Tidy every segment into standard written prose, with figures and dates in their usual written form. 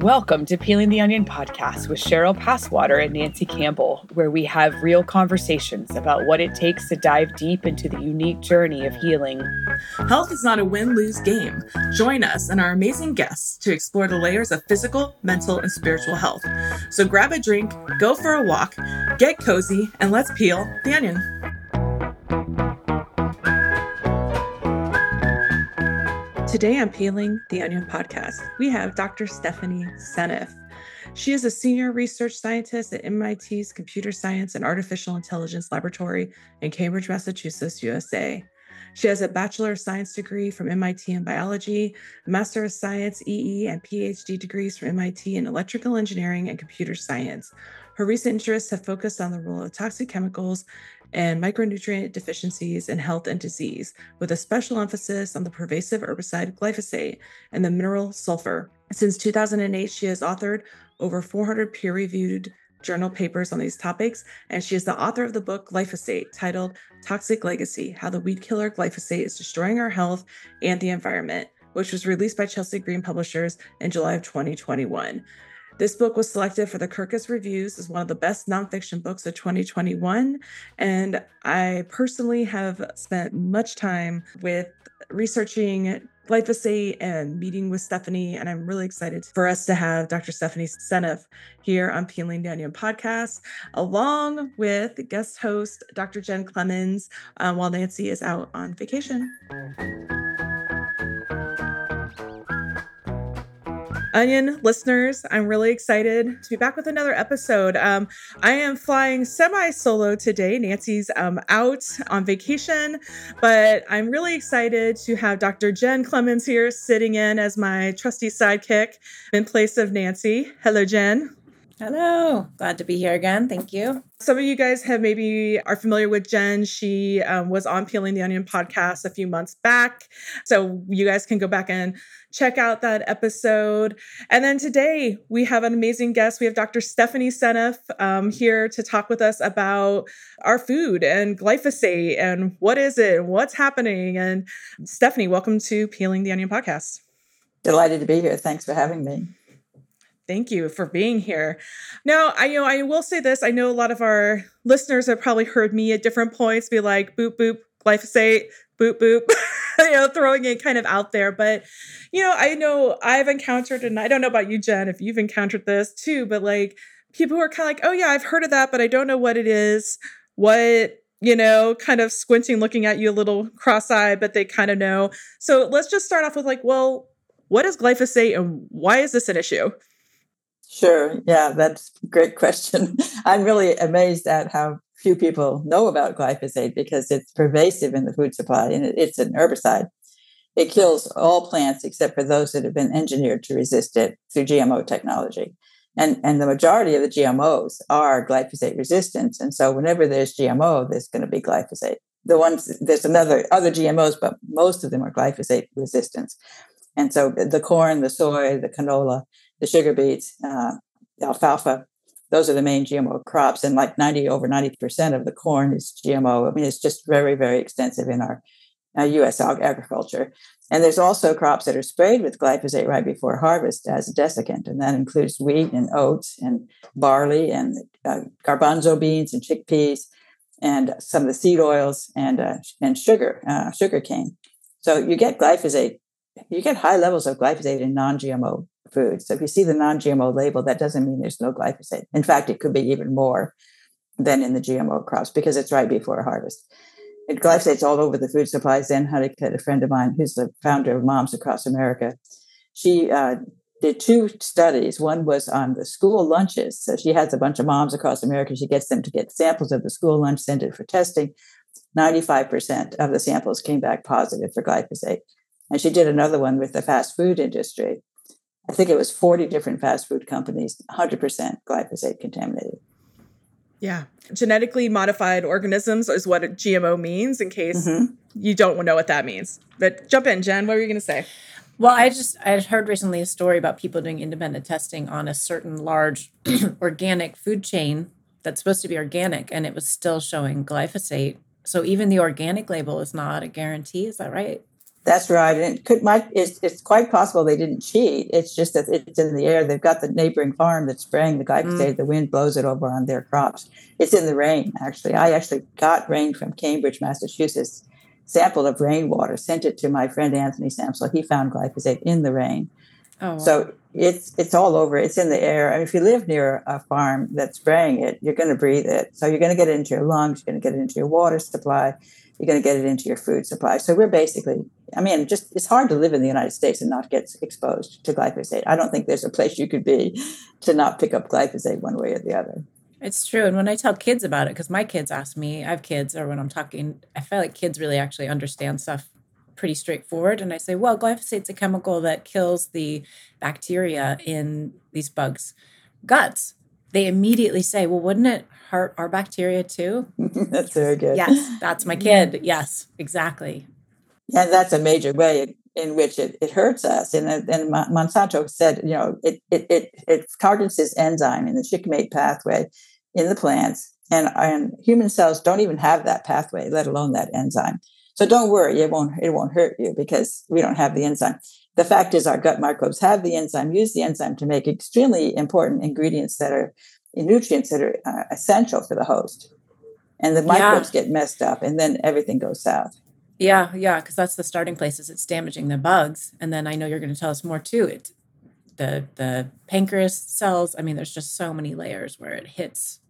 Welcome to Peeling the Onion podcast with Cheryl Passwater and Nancy Campbell, where we have real conversations about what it takes to dive deep into the unique journey of healing. Health is not a win-lose game. Join us and our amazing guests to explore the layers of physical, mental, and spiritual health. So grab a drink, go for a walk, get cozy, and let's peel the onion. Today on Peeling the Onion podcast, we have Dr. Stephanie Seneff. She is a senior research scientist at MIT's Computer Science and Artificial Intelligence Laboratory in Cambridge, Massachusetts, USA. She has a Bachelor of Science degree from MIT in biology, a Master of Science EE and PhD degrees from MIT in electrical engineering and computer science. Her recent interests have focused on the role of toxic chemicals and micronutrient deficiencies in health and disease, with a special emphasis on the pervasive herbicide glyphosate and the mineral sulfur. Since 2008, she has authored over 400 peer-reviewed journal papers on these topics, and she is the author of the book Glyphosate, titled Toxic Legacy: How the Weed Killer Glyphosate is Destroying Our Health and the Environment, which was released by Chelsea Green Publishers in July of 2021. This book was selected for the Kirkus Reviews as one of the best nonfiction books of 2021. And I personally have spent much time with researching glyphosate and meeting with Stephanie. And I'm really excited for us to have Dr. Stephanie Seneff here on Peeling the Onion podcast, along with guest host Dr. Jen Clemens, while Nancy is out on vacation. Onion listeners, I'm really excited to be back with another episode. I am flying semi-solo today. Nancy's out on vacation, but I'm really excited to have Dr. Jen Clemens here sitting in as my trusty sidekick in place of Nancy. Hello, Jen. Hello. Glad to be here again. Thank you. Some of you guys are familiar with Jen. She was on Peeling the Onion podcast a few months back. So you guys can go back and check out that episode. And then today we have an amazing guest. We have Dr. Stephanie Seneff here to talk with us about our food and glyphosate and what is it and what's happening. And Stephanie, welcome to Peeling the Onion podcast. Delighted to be here. Thanks for having me. Thank you for being here. Now, I will say this. I know a lot of our listeners have probably heard me at different points be like, boop, boop, glyphosate, boop, boop, throwing it kind of out there. But, I know I've encountered, and I don't know about you, Jen, if you've encountered this too, but like people who are kind of like, oh yeah, I've heard of that, but I don't know what it is. Kind of squinting, looking at you a little cross-eyed, but they kind of know. So let's just start off with like, well, what is glyphosate and why is this an issue? Sure. Yeah, that's a great question. I'm really amazed at how few people know about glyphosate because it's pervasive in the food supply and it's an herbicide. It kills all plants except for those that have been engineered to resist it through GMO technology. And the majority of the GMOs are glyphosate resistant. And so whenever there's GMO, there's going to be glyphosate. There's other GMOs, but most of them are glyphosate resistant. And so the corn, the soy, the canola, the sugar beets, the alfalfa, those are the main GMO crops. And like over 90% of the corn is GMO. I mean, it's just very, very extensive in our U.S. agriculture. And there's also crops that are sprayed with glyphosate right before harvest as a desiccant. And that includes wheat and oats and barley and garbanzo beans and chickpeas and some of the seed oils and sugar cane. So you get glyphosate. You get high levels of glyphosate in non-GMO foods. So if you see the non-GMO label, that doesn't mean there's no glyphosate. In fact, it could be even more than in the GMO crops because it's right before harvest. And glyphosate's all over the food supply. Zen Honeycutt, a friend of mine who's the founder of Moms Across America, she did two studies. One was on the school lunches. So she has a bunch of moms across America. She gets them to get samples of the school lunch, send it for testing. 95% of the samples came back positive for glyphosate. And she did another one with the fast food industry. I think it was 40 different fast food companies, 100% glyphosate contaminated. Yeah. Genetically modified organisms is what a GMO means in case you don't know what that means. But jump in, Jen. What were you going to say? Well, I heard recently a story about people doing independent testing on a certain large organic food chain that's supposed to be organic, and it was still showing glyphosate. So even the organic label is not a guarantee. Is that right? That's right. And it's quite possible they didn't cheat. It's just that it's in the air. They've got the neighboring farm that's spraying the glyphosate. The wind blows it over on their crops. It's in the rain, actually. I actually got rain from Cambridge, Massachusetts, sample of rainwater, sent it to my friend Anthony Samsel. He found glyphosate in the rain. Oh, wow. So it's all over. It's in the air. I mean, if you live near a farm that's spraying it, you're going to breathe it. So you're going to get it into your lungs. You're going to get it into your water supply. You're going to get it into your food supply. So we're basically, it's hard to live in the United States and not get exposed to glyphosate. I don't think there's a place you could be to not pick up glyphosate one way or the other. It's true. And when I tell kids about it, because my kids ask me, I have kids, or when I'm talking, I feel like kids really actually understand stuff pretty straightforward. And I say, well, glyphosate's a chemical that kills the bacteria in these bugs' guts. They immediately say, well, wouldn't it hurt our bacteria too? That's very good. Yes, that's my kid. Yes, exactly. And that's a major way in which it hurts us. And Monsanto said, it targets this enzyme in the shikimate pathway in the plants. And human cells don't even have that pathway, let alone that enzyme. So don't worry, it won't hurt you because we don't have the enzyme. The fact is our gut microbes have the enzyme, use the enzyme to make extremely important ingredients that are nutrients that are essential for the host. And the microbes get messed up and then everything goes south. Yeah, because that's the starting place, is it's damaging the bugs. And then I know you're going to tell us more too. The pancreas cells, there's just so many layers where it hits.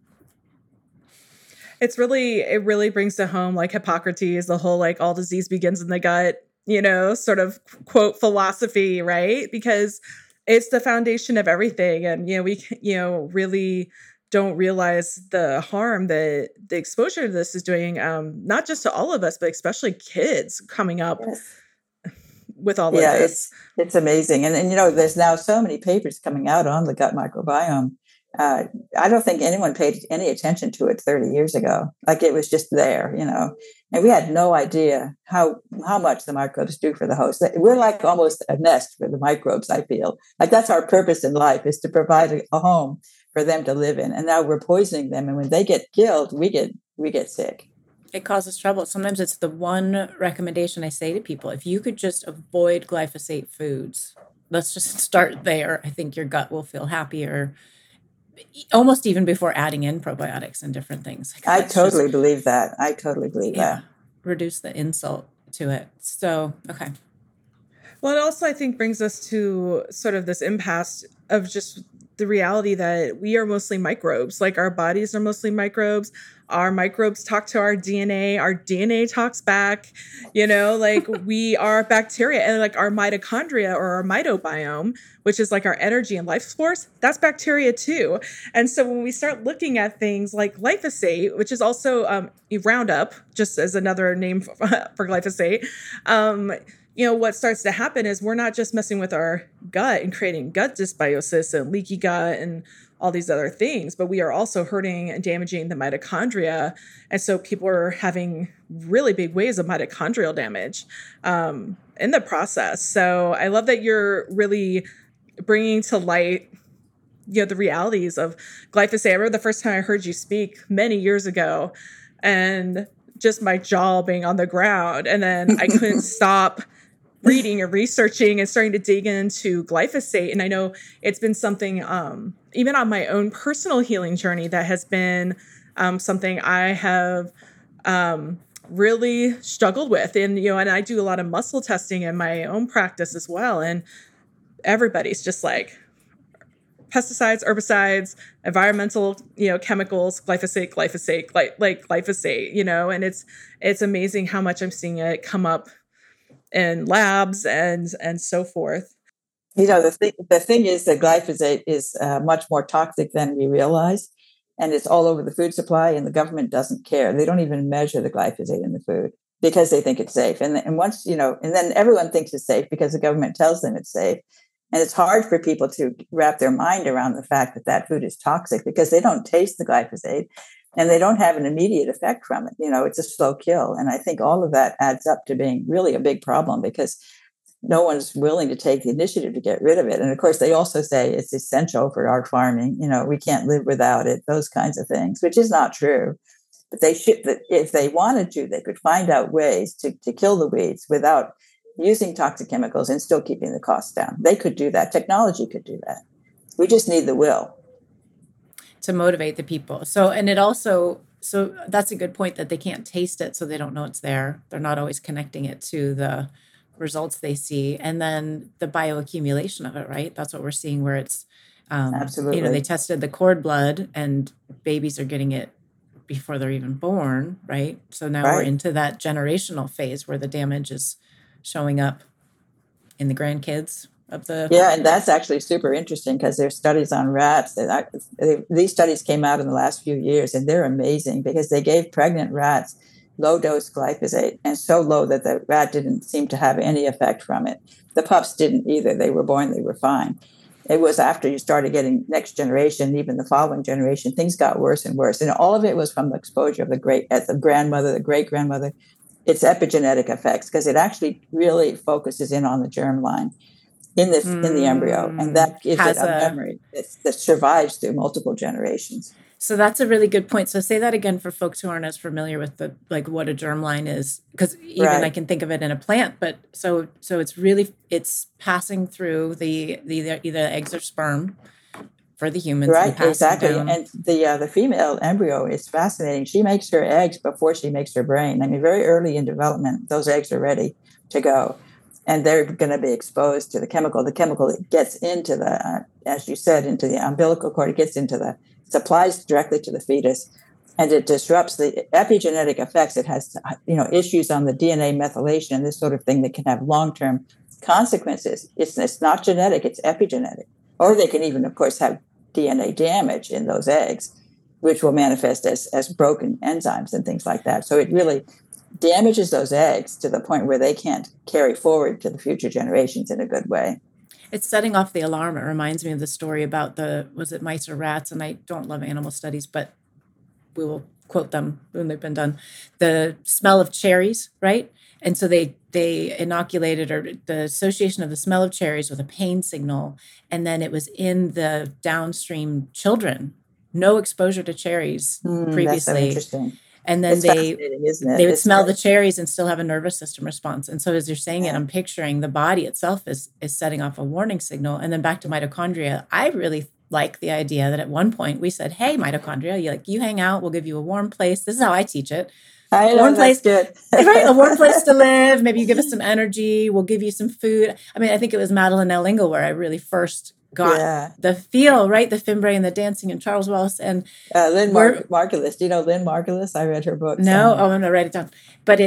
It really brings to home, like Hippocrates, the whole, like, all disease begins in the gut, sort of quote philosophy, right? Because it's the foundation of everything. And, we, really don't realize the harm that the exposure to this is doing, not just to all of us, but especially kids coming up with all of this. It's amazing. And there's now so many papers coming out on the gut microbiome. I don't think anyone paid any attention to it 30 years ago. Like, it was just there, and we had no idea how much the microbes do for the host. We're like almost a nest for the microbes, I feel. Like, that's our purpose in life, is to provide a home for them to live in. And now we're poisoning them. And when they get killed, we get sick. It causes trouble. Sometimes it's the one recommendation I say to people: if you could just avoid glyphosate foods, let's just start there. I think your gut will feel happier, almost even before adding in probiotics and different things. I totally believe that. that. Reduce the insult to it. So, okay. Well, it also, I think, brings us to sort of this impasse of just the reality that we are mostly microbes. Like, our bodies are mostly microbes. Our microbes talk to our DNA talks back, like we are bacteria, and like our mitochondria or our mitobiome, which is like our energy and life force, that's bacteria too. And so when we start looking at things like glyphosate, which is also Roundup, just as another name for glyphosate, what starts to happen is we're not just messing with our gut and creating gut dysbiosis and leaky gut and all these other things, but we are also hurting and damaging the mitochondria. And so people are having really big waves of mitochondrial damage in the process. So I love that you're really bringing to light, the realities of glyphosate. I remember the first time I heard you speak many years ago, and just my jaw being on the ground. And then I couldn't stop reading and researching and starting to dig into glyphosate. And I know it's been something, even on my own personal healing journey, that has been something I have really struggled with. And, and I do a lot of muscle testing in my own practice as well. And everybody's just like, pesticides, herbicides, environmental, chemicals, glyphosate, glyphosate, and it's amazing how much I'm seeing it come up in labs and so forth. The thing is that glyphosate is much more toxic than we realize, and it's all over the food supply, and the government doesn't care. They don't even measure the glyphosate in the food because they think it's safe. And once, and then everyone thinks it's safe because the government tells them it's safe. And it's hard for people to wrap their mind around the fact that that food is toxic because they don't taste the glyphosate and they don't have an immediate effect from it. It's a slow kill. And I think all of that adds up to being really a big problem because no one's willing to take the initiative to get rid of it. And of course, they also say it's essential for our farming. We can't live without it, those kinds of things, which is not true. But if they wanted to, they could find out ways to kill the weeds without using toxic chemicals and still keeping the costs down. They could do that. Technology could do that. We just need the will to motivate the people. So that's a good point, that they can't taste it, so they don't know it's there. They're not always connecting it to the results they see. And then the bioaccumulation of it, right? That's what we're seeing, where it's, absolutely. They tested the cord blood and babies are getting it before they're even born, right? So now we're into that generational phase where the damage is showing up in the grandkids of the... Yeah, and that's actually super interesting because there's studies on rats. These studies came out in the last few years, and they're amazing because they gave pregnant rats low-dose glyphosate, and so low that the rat didn't seem to have any effect from it. The pups didn't either. They were born, they were fine. It was after you started getting next generation, even the following generation, things got worse and worse. And all of it was from the exposure of the grandmother, the great-grandmother. It's epigenetic effects because it actually really focuses in on the germline in the embryo, and that gives it a memory that survives through multiple generations. So that's a really good point. So say that again for folks who aren't as familiar with what a germline is, because even I can think of it in a plant. But so it's passing through the either eggs or sperm for the humans. Right, exactly. And the female embryo is fascinating. She makes her eggs before she makes her brain. I mean, very early in development, those eggs are ready to go. And they're going to be exposed to the chemical. The chemical that gets into the, as you said, into the umbilical cord, it applies directly to the fetus, and it disrupts the epigenetic effects. It has, issues on the DNA methylation and this sort of thing that can have long-term consequences. It's not genetic, it's epigenetic. Or they can even, of course, have DNA damage in those eggs, which will manifest as broken enzymes and things like that. So it really damages those eggs to the point where they can't carry forward to the future generations in a good way. It's setting off the alarm. It reminds me of the story about was it mice or rats? And I don't love animal studies, but we will quote them when they've been done. The smell of cherries, right? And so they inoculated, or the association of the smell of cherries with a pain signal. And then it was in the downstream children, no exposure to cherries previously. That's so interesting. And then they would smell the cherries and still have a nervous system response. And so as you're saying it, I'm picturing the body itself is setting off a warning signal. And then back to mitochondria, I really like the idea that at one point we said, hey, mitochondria, you hang out, we'll give you a warm place. This is how I teach it. I know, that's good. Right, a warm place to live. Maybe you give us some energy. We'll give you some food. I mean, I think it was Madeleine L'Engle where I really first got the feel, right? The Fimbre and the dancing and Charles Wallace and Lynn Margulis. Do you know Lynn Margulis? I read her book. No, I'm going to write it down. But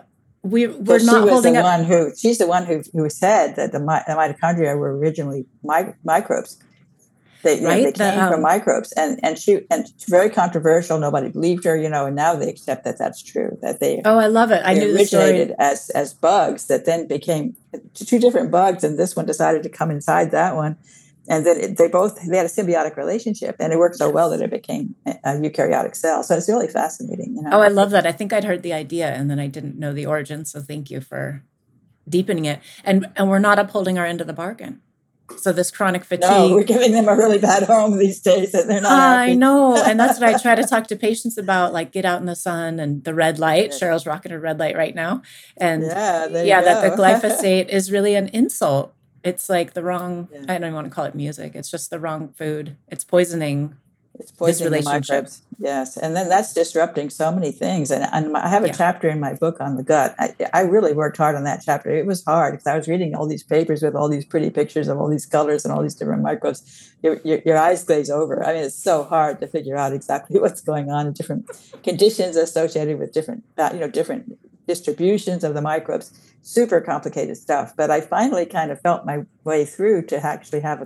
we're not holding up. She's the one who said that the mitochondria were originally microbes. They came from microbes, and very controversial. Nobody believed her, and now they accept that that's true. That they I love it. I knew the story. Originated as bugs that then became two different bugs, and this one decided to come inside that one, and then they had a symbiotic relationship, and it worked so well that it became a eukaryotic cell. So it's really fascinating. Oh, I love that. I think I'd heard the idea, and then I didn't know the origin. So thank you for deepening it. And we're not upholding our end of the bargain. So this chronic fatigue. No, we're giving them a really bad home these days, and they're not happy. I know, and that's what I try to talk to patients about, get out in the sun and the red light. Yes. Cheryl's rocking her red light right now, and that the glyphosate is really an insult. It's like the wrong. I don't even want to call it music. It's just the wrong food. It's poisoning. It's poisoning the microbes. Yes, and then that's disrupting so many things. And I have a chapter in my book on the gut. I really worked hard on that chapter. It was hard because I was reading all these papers with all these pretty pictures of all these colors and all these different microbes. Your eyes glaze over. I mean, it's so hard to figure out exactly what's going on in different conditions associated with different distributions of the microbes. Super complicated stuff. But I finally kind of felt my way through to actually have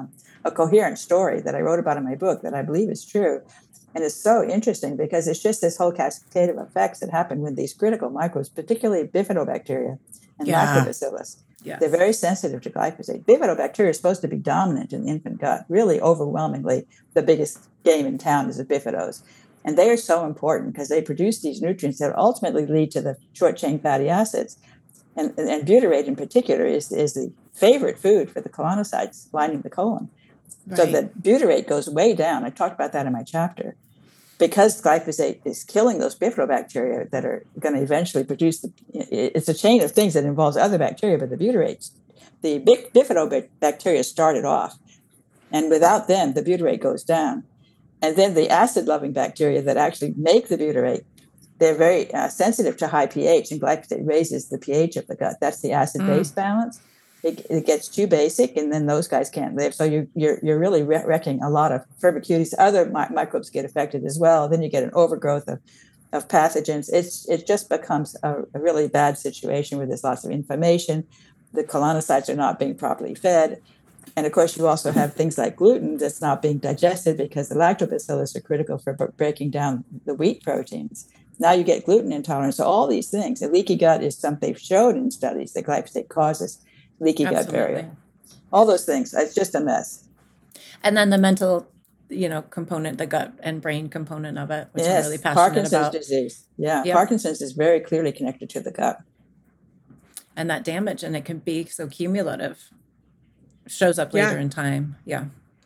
a coherent story that I wrote about in my book that I believe is true. And it's so interesting because it's just this whole cascade of effects that happen with these critical microbes, particularly bifidobacteria and lactobacillus. Yes. They're very sensitive to glyphosate. Bifidobacteria is supposed to be dominant in the infant gut. Really overwhelmingly, the biggest game in town is the bifidos. And they are so important because they produce these nutrients that ultimately lead to the short-chain fatty acids. And butyrate in particular is the favorite food for the colonocytes lining the colon. Right. So the butyrate goes way down. I talked about that in my chapter. because glyphosate is killing those bifidobacteria that are going to eventually produce it's a chain of things that involves other bacteria, but the butyrates, the bifidobacteria started off, and without them, the butyrate goes down. And then the acid-loving bacteria that actually make the butyrate, they're very sensitive to high pH, and glyphosate raises the pH of the gut. That's the acid-base balance. It gets too basic, and then those guys can't live. So you're really wrecking a lot of Firmicutes. Other microbes get affected as well. Then you get an overgrowth of pathogens. It just becomes a really bad situation where there's lots of inflammation. The colonocytes are not being properly fed. And of course, you also have things like gluten that's not being digested because the lactobacillus are critical for breaking down the wheat proteins. Now you get gluten intolerance. So all these things, a leaky gut is something they've showed in studies that glyphosate causes leaky gut barrier. All those things. It's just a mess. And then the mental, component, the gut and brain component of it, which I'm really passionate Parkinson's about. Disease. Yeah, yep. Parkinson's is very clearly connected to the gut. And that damage, and it can be so cumulative. Shows up later in time. Yeah.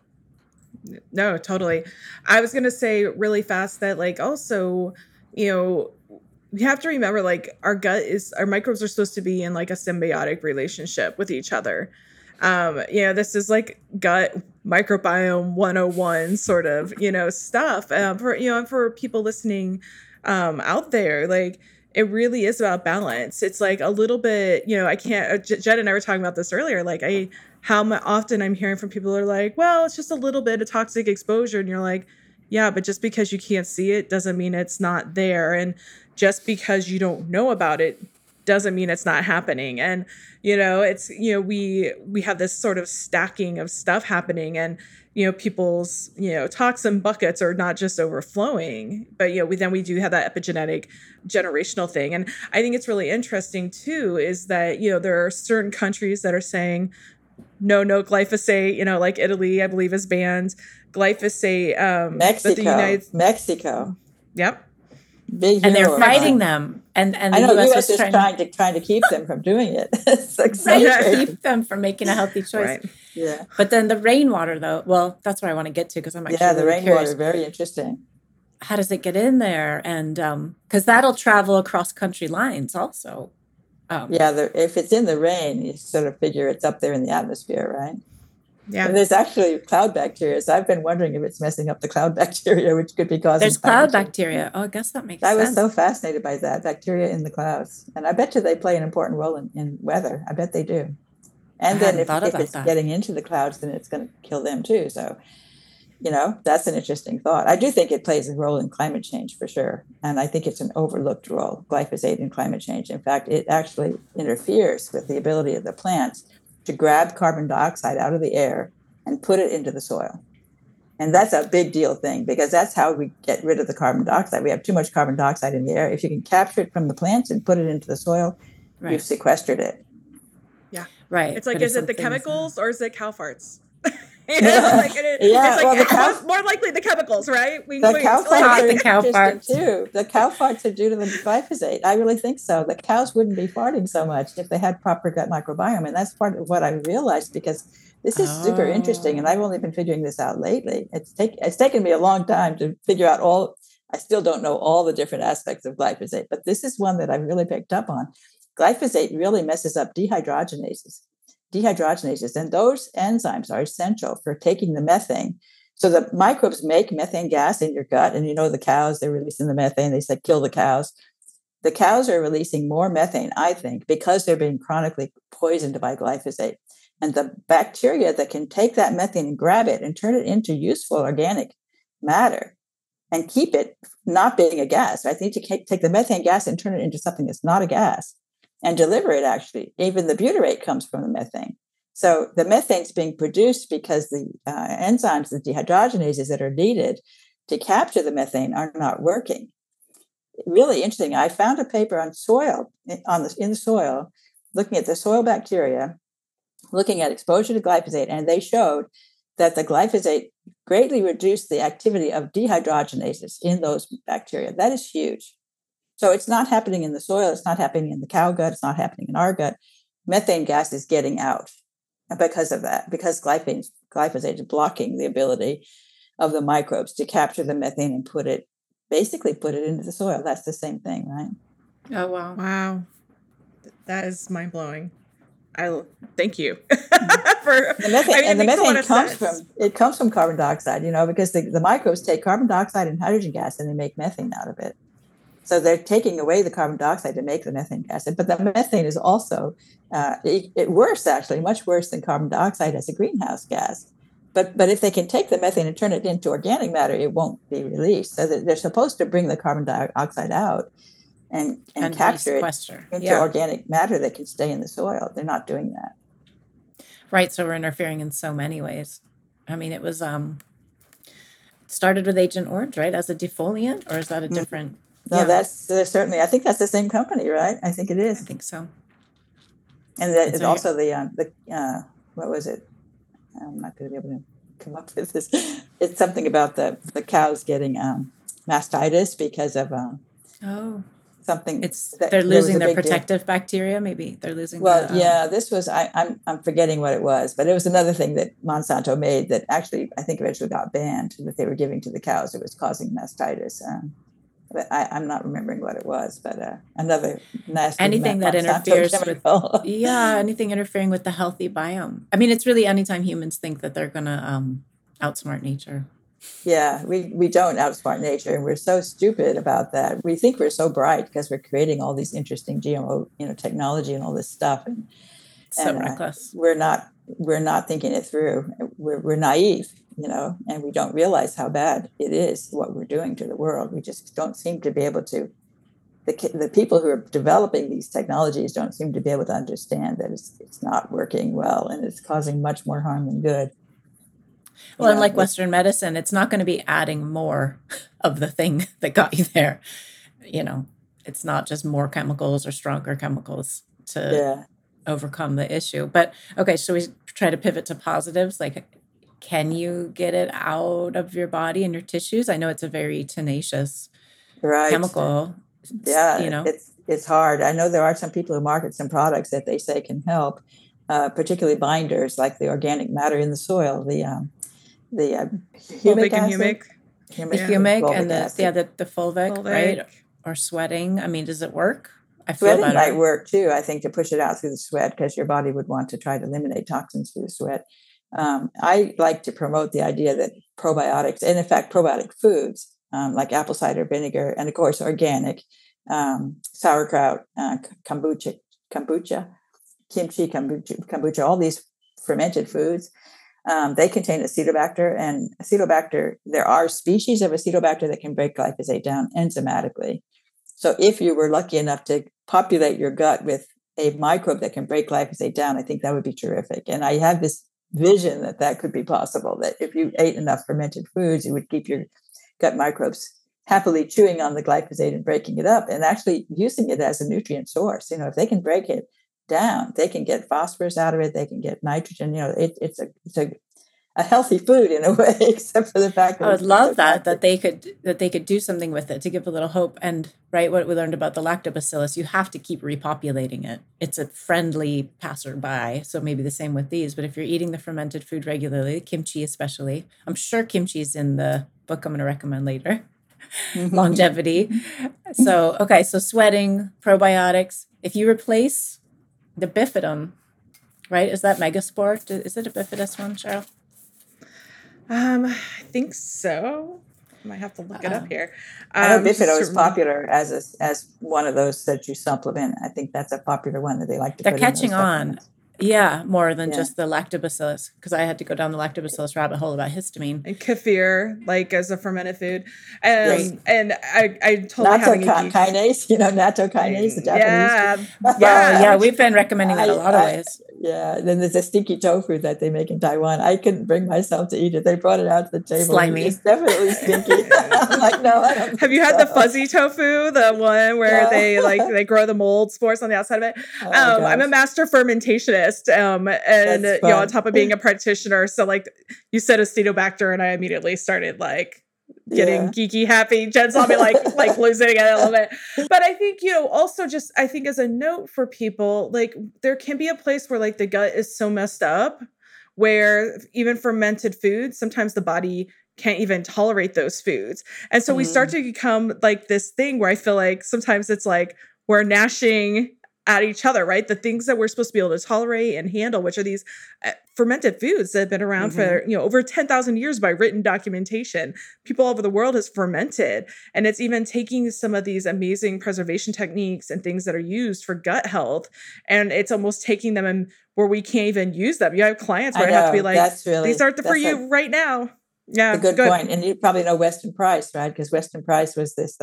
No, totally. I was going to say really fast that also, we have to remember our microbes are supposed to be in a symbiotic relationship with each other. This is gut microbiome 101 sort of, stuff for people listening out there. It really is about balance. It's a little bit, I can't, Jen and I were talking about this earlier. How often I'm hearing from people who are like, well, it's just a little bit of toxic exposure. And you're like, yeah, but just because you can't see it doesn't mean it's not there. And just because you don't know about it doesn't mean it's not happening. And, it's, we have this sort of stacking of stuff happening, and, people's, toxin buckets are not just overflowing, but, we do have that epigenetic generational thing. And I think it's really interesting too, is that, there are certain countries that are saying, no glyphosate, like Italy, I believe, is banned glyphosate. Mexico. Yep. Big and they're fighting them. And I know the US is trying to keep them from doing it. Keep them from making a healthy choice. Right. Yeah. But then the rainwater, though, well, that's what I want to get to, because I'm actually the rainwater is very interesting. How does it get in there? And because that'll travel across country lines also. If it's in the rain, you sort of figure it's up there in the atmosphere, right? Yeah. And there's actually cloud bacteria. So I've been wondering if it's messing up the cloud bacteria, which could be causing. There's cloud bacteria. Oh, I guess that makes sense. I was so fascinated by that, bacteria in the clouds. And I bet you they play an important role in weather. I bet they do. And then if it's getting into the clouds, then it's going to kill them too. So, that's an interesting thought. I do think it plays a role in climate change for sure. And I think it's an overlooked role, glyphosate in climate change. In fact, it actually interferes with the ability of the plants to grab carbon dioxide out of the air and put it into the soil. And that's a big deal thing, because that's how we get rid of the carbon dioxide. We have too much carbon dioxide in the air. If you can capture it from the plants and put it into the soil, you've sequestered it. Yeah. Right. It's is it the chemicals or is it cow farts? It's more likely the chemicals, right? The cow farts too. The cow farts are due to the glyphosate. I really think so. The cows wouldn't be farting so much if they had proper gut microbiome. And that's part of what I realized, because this is super interesting. And I've only been figuring this out lately. It's taken me a long time to figure out I still don't know all the different aspects of glyphosate, but this is one that I've really picked up on. Glyphosate really messes up dehydrogenases. And those enzymes are essential for taking the methane. So the microbes make methane gas in your gut, and the cows, they're releasing the methane. They say kill the cows. The cows are releasing more methane, I think, because they're being chronically poisoned by glyphosate. And the bacteria that can take that methane and grab it and turn it into useful organic matter and keep it not being a gas. I think to take the methane gas and turn it into something that's not a gas and deliver it, actually. Even the butyrate comes from the methane. So the methane's being produced because the enzymes, the dehydrogenases that are needed to capture the methane are not working. Really interesting. I found a paper on soil, in the soil, looking at the soil bacteria, looking at exposure to glyphosate, and they showed that the glyphosate greatly reduced the activity of dehydrogenases in those bacteria. That is huge. So it's not happening in the soil. It's not happening in the cow gut. It's not happening in our gut. Methane gas is getting out because of that, because glyphosate is blocking the ability of the microbes to capture the methane and put it basically put it into the soil. That's the same thing, right? Oh, wow. Wow. That is mind blowing. Thank you for. The methane, and the methane sense. comes from carbon dioxide, because the microbes take carbon dioxide and hydrogen gas and they make methane out of it. So they're taking away the carbon dioxide to make the methane gas. But the methane is also worse, actually, much worse than carbon dioxide as a greenhouse gas. But if they can take the methane and turn it into organic matter, it won't be released. So they're supposed to bring the carbon dioxide out and capture it into organic matter that can stay in the soil. They're not doing that. Right. So we're interfering in so many ways. I mean, it was started with Agent Orange, right? As a defoliant, or is that a different? No, that's certainly, I think that's the same company, right? I think it is. I think so. And that is also the what was it? I'm not going to be able to come up with this. It's something about the cows getting mastitis because of something. They're losing their protective bacteria. Maybe they're losing. This was I'm forgetting what it was, but it was another thing that Monsanto made that actually I think eventually got banned, that they were giving to the cows. It was causing mastitis. But I'm not remembering what it was, but another nasty anything that interferes with anything interfering with the healthy biome. I mean, it's really anytime humans think that they're going to outsmart nature. Yeah, we don't outsmart nature, and we're so stupid about that. We think we're so bright because we're creating all these interesting GMO, technology and all this stuff, and reckless. We're not thinking it through. We're naive. And we don't realize how bad it is, what we're doing to the world. We just don't seem to be able to, the people who are developing these technologies don't seem to be able to understand that it's not working well and it's causing much more harm than good. Well, and like Western medicine, it's not going to be adding more of the thing that got you there. It's not just more chemicals or stronger chemicals to overcome the issue. But okay, so we try to pivot to positives, like, can you get it out of your body and your tissues? I know it's a very tenacious chemical. Yeah, it's hard. I know there are some people who market some products that they say can help, particularly binders like the organic matter in the soil, the humic acid. Humic and the fulvic, right? Or sweating. I mean, does it work? I feel sweating might work too, I think, to push it out through the sweat, because your body would want to try to eliminate toxins through the sweat. I like to promote the idea that probiotics, and in fact, probiotic foods like apple cider vinegar, and of course, organic, sauerkraut, kombucha, kimchi, kombucha, all these fermented foods, they contain Acetobacter. And Acetobacter, there are species of Acetobacter that can break glyphosate down enzymatically. So if you were lucky enough to populate your gut with a microbe that can break glyphosate down, I think that would be terrific. And I have this vision that could be possible, that if you ate enough fermented foods, you would keep your gut microbes happily chewing on the glyphosate and breaking it up and actually using it as a nutrient source. If they can break it down, they can get phosphorus out of it, they can get nitrogen. It's a healthy food in a way, except for the fact that I would love that they could do something with it to give a little hope. And right, what we learned about the lactobacillus, you have to keep repopulating it. It's a friendly passerby, so maybe the same with these. But if you're eating the fermented food regularly, kimchi especially, I'm sure kimchi is in the book I'm going to recommend later. Longevity. So sweating, probiotics. If you replace the bifidum, right? Is that Megaspore? Is it a bifidus one, Cheryl? I think so. I might have to look it up here. I know Bifido is popular as one of those that you supplement. I think that's a popular one that they like to put in. They're catching on. Yeah, more than just the lactobacillus, because I had to go down the lactobacillus rabbit hole about histamine. And kefir, like as a fermented food. And I totally have kinase, natto kinase, the Japanese. Yeah, we've been recommending that a lot of ways. Yeah, then there's a stinky tofu that they make in Taiwan. I couldn't bring myself to eat it. They brought it out to the table. Slimy. It's definitely stinky. I'm like, no, I don't. Have you had the fuzzy tofu, the one where they grow the mold spores on the outside of it? I'm a master fermentationist, and on top of being a practitioner, so like you said, Acetobacter, and I immediately started getting geeky happy. Jen saw me like losing it a little bit. But I think, also just, I think as a note for people, there can be a place where the gut is so messed up where even fermented foods, sometimes the body can't even tolerate those foods. And so we start to become like this thing where I feel like sometimes it's like we're gnashing at each other, right? The things that we're supposed to be able to tolerate and handle, which are these fermented foods that have been around for, over 10,000 years by written documentation. People all over the world has fermented. And it's even taking some of these amazing preservation techniques and things that are used for gut health. And it's almost taking them in where we can't even use them. You have clients where I have to be like, these aren't for you right now. Yeah. A good point. And you probably know Weston Price, right? Because Weston Price was this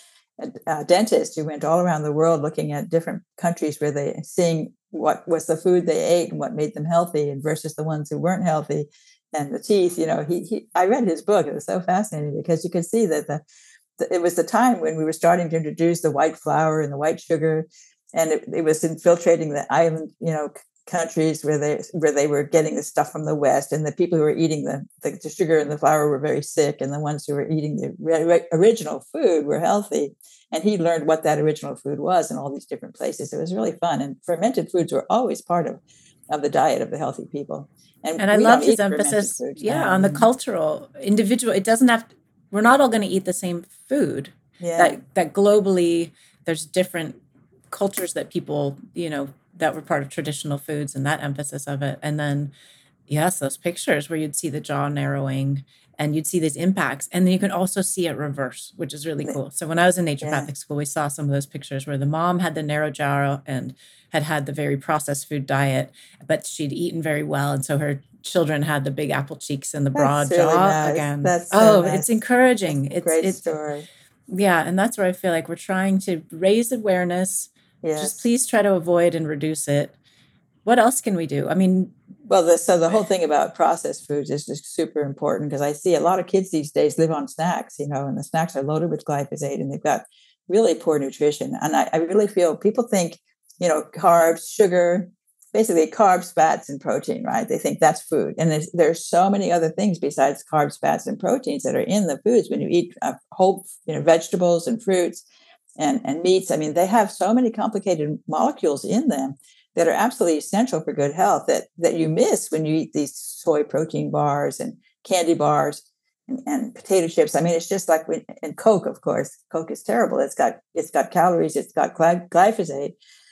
dentist who went all around the world looking at different countries where they seeing what was the food they ate and what made them healthy and versus the ones who weren't healthy, and the teeth. I read his book. It was so fascinating because you could see that it was the time when we were starting to introduce the white flour and the white sugar, and it was infiltrating the island, countries where they were getting the stuff from the West, and the people who were eating the sugar and the flour were very sick, and the ones who were eating the original food were healthy. And he learned what that original food was in all these different places. It was really fun. And fermented foods were always part of the diet of the healthy people. And I loved his emphasis, on the cultural, individual. It doesn't have to, we're not all going to eat the same food. Yeah. That globally, there's different cultures that people, that were part of traditional foods, and that emphasis of it. And then, yes, those pictures where you'd see the jaw narrowing and you'd see these impacts. And then you can also see it reverse, which is really cool. So when I was in naturopathic school, we saw some of those pictures where the mom had the narrow jaw and had the very processed food diet, but she'd eaten very well. And so her children had the big apple cheeks and the broad really jaw nice. again. That's so nice. It's encouraging. It's a great story. Yeah. And that's where I feel like we're trying to raise awareness. Yes. Just please try to avoid and reduce it. What else can we do? I mean, well, the whole thing about processed foods is just super important because I see a lot of kids these days live on snacks, and the snacks are loaded with glyphosate and they've got really poor nutrition. And I really feel people think, carbs, sugar, basically carbs, fats, and protein, right? They think that's food. And there's so many other things besides carbs, fats, and proteins that are in the foods when you eat whole, vegetables and fruits and meats. I mean, they have so many complicated molecules in them that are absolutely essential for good health that you miss when you eat these soy protein bars and candy bars and potato chips. I mean, it's just like and Coke, of course. Coke is terrible. It's got calories. It's got glyphosate,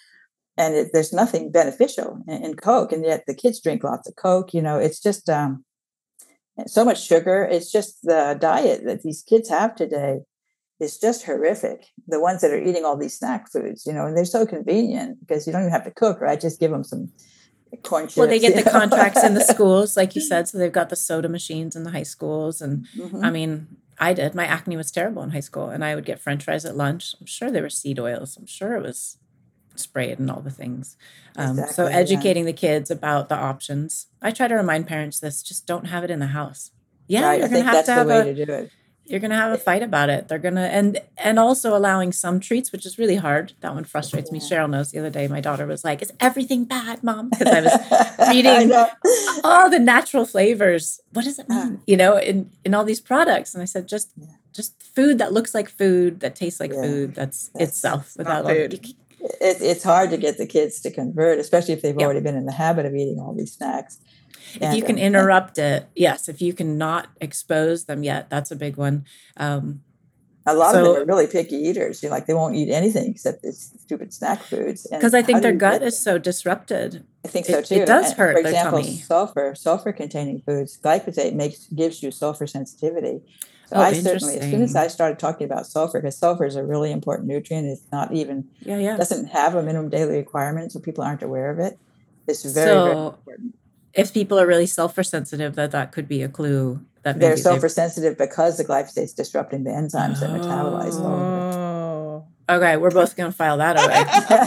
and there's nothing beneficial in Coke. And yet the kids drink lots of Coke. It's just so much sugar. It's just the diet that these kids have today. It's just horrific. The ones that are eating all these snack foods, and they're so convenient because you don't even have to cook, right? Just give them some corn chips. Well, they get the contracts in the schools, like you said. So they've got the soda machines in the high schools. And I mean, I did. My acne was terrible in high school, and I would get French fries at lunch. I'm sure there were seed oils. I'm sure it was sprayed and all the things. So educating the kids about the options. I try to remind parents this, just don't have it in the house. Yeah, right. You're going to have to have the way to do it. You're going to have a fight about it. They're going to, and also allowing some treats, which is really hard. That one frustrates me. Cheryl knows the other day, my daughter was like, is everything bad, Mom? Because I was reading all the natural flavors. What does it mean? In all these products. And I said, just food that looks like food, that tastes like food. That's itself without food. It's hard to get the kids to convert, especially if they've already been in the habit of eating all these snacks. If you can interrupt it, yes. If you can not expose them yet, that's a big one. A lot of them are really picky eaters. They won't eat anything except these stupid snack foods. Because I think their gut is so disrupted. I think so too. It does hurt their tummy. For example, tummy. sulfur-containing foods, glyphosate gives you sulfur sensitivity. So I certainly, as soon as I started talking about sulfur, because sulfur is a really important nutrient, it's not even doesn't have a minimum daily requirement, so people aren't aware of it. It's very important. If people are really sulfur sensitive, that could be a clue that they're sulfur sensitive because the glyphosate is disrupting the enzymes that metabolize sulfur. Okay, we're both going to file that away.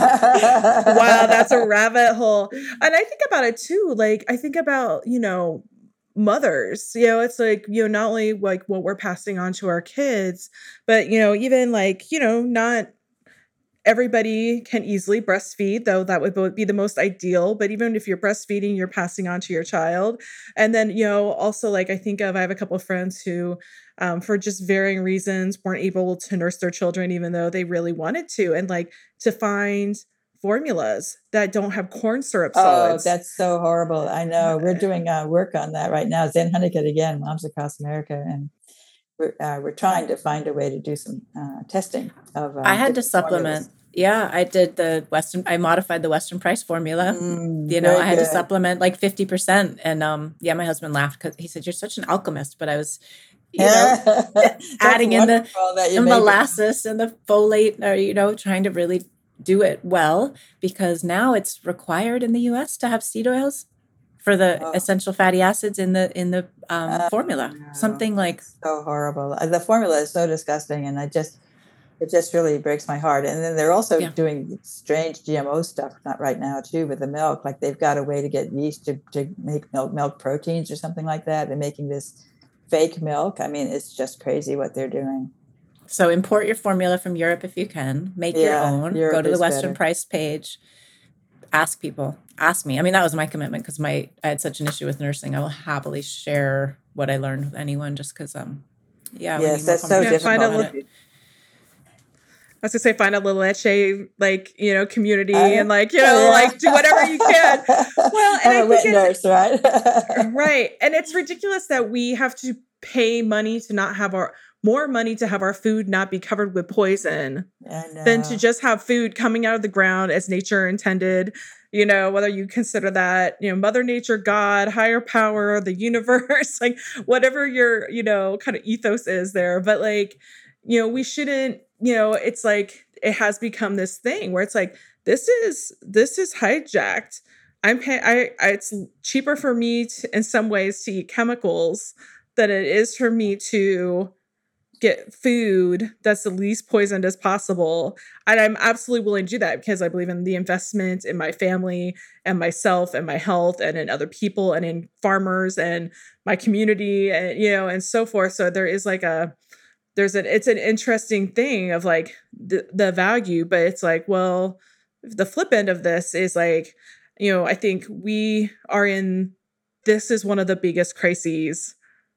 Wow, that's a rabbit hole. And I think about it too. Like I think about, mothers, it's like, not only like what we're passing on to our kids, but, even like, not everybody can easily breastfeed, though that would be the most ideal. But even if you're breastfeeding, you're passing on to your child. And then, also like I have a couple of friends who, for just varying reasons, weren't able to nurse their children, even though they really wanted to. And like to find formulas that don't have corn syrup Oh, solids. that's so horrible. I know. We're doing work on that right now. Zen Honeycutt again, Moms Across America, and we're trying to find a way to do some testing of I had to different supplement. formulas. Yeah, I did I modified the Western Price formula. You know, Very I had to good. supplement like 50%. And yeah, my husband laughed because he said, "You're such an alchemist." But I was, you know, That's adding in the wonderful that you make it. molasses and the folate, or, you know, trying to really do it well, because now it's required in the US to have seed oils for the Oh. essential fatty acids in the formula. No, Something like, it's so horrible. The formula is so disgusting, and it just really breaks my heart. And then they're also Yeah. doing strange GMO stuff, not right now too, with the milk. Like they've got a way to get yeast to make milk proteins or something like that. They're making this fake milk. I mean, it's just crazy what they're doing. so import your formula from Europe if you can, make your Yeah, own, Europe go to the is Western better. Price page, ask people, ask me. I mean, that was my commitment because I had such an issue with nursing. I will happily share what I learned with anyone just because, yeah, Yes, that's so Yeah, find a difficult. little, I was gonna say, find a little Leche, like, you know, community and like, you know, Yeah. like do whatever you can. Well, and I'm I a wet think nurse, right? right. And it's ridiculous that we have to pay money to not have more money to have our food not be covered with poison I than to know. just have food coming out of the ground as nature intended. You know, whether you consider that, you know, Mother Nature, God, higher power, the universe, like whatever your, you know, kind of ethos is there. But like, you know, we shouldn't, you know, it's like it has become this thing where it's like, this is hijacked. It's cheaper for me in some ways to eat chemicals than it is for me to get food that's the least poisoned as possible. And I'm absolutely willing to do that because I believe in the investment in my family and myself and my health and in other people and in farmers and my community and, you know, and so forth. So there is like it's an interesting thing of like the value, but it's like, well, the flip end of this is like, you know, I think this is one of the biggest crises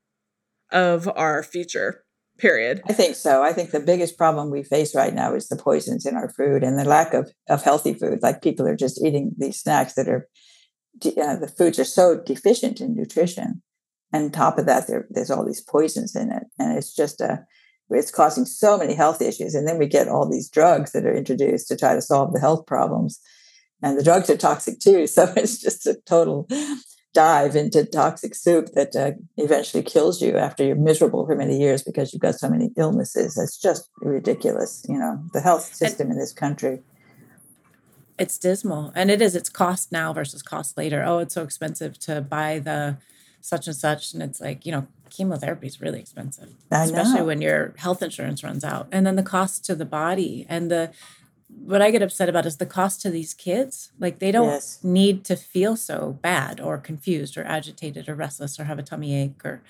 of our future, period. I think so. I think the biggest problem we face right now is the poisons in our food and the lack of healthy food. Like people are just eating these snacks that are, the foods are so deficient in nutrition. And on top of that, there's all these poisons in it. And it's just it's causing so many health issues. And then we get all these drugs that are introduced to try to solve the health problems. And the drugs are toxic too. So it's just a total dive into toxic soup that eventually kills you after you're miserable for many years because you've got so many illnesses. It's just ridiculous, you know, the health system in this country. It's dismal. And it's cost now versus cost later. Oh, it's so expensive to buy the such and such. And it's like, you know, chemotherapy is really expensive, especially when your health insurance runs out. And then the cost to the body and what I get upset about is the cost to these kids. Like they don't need to feel so bad or confused or agitated or restless or have a tummy ache or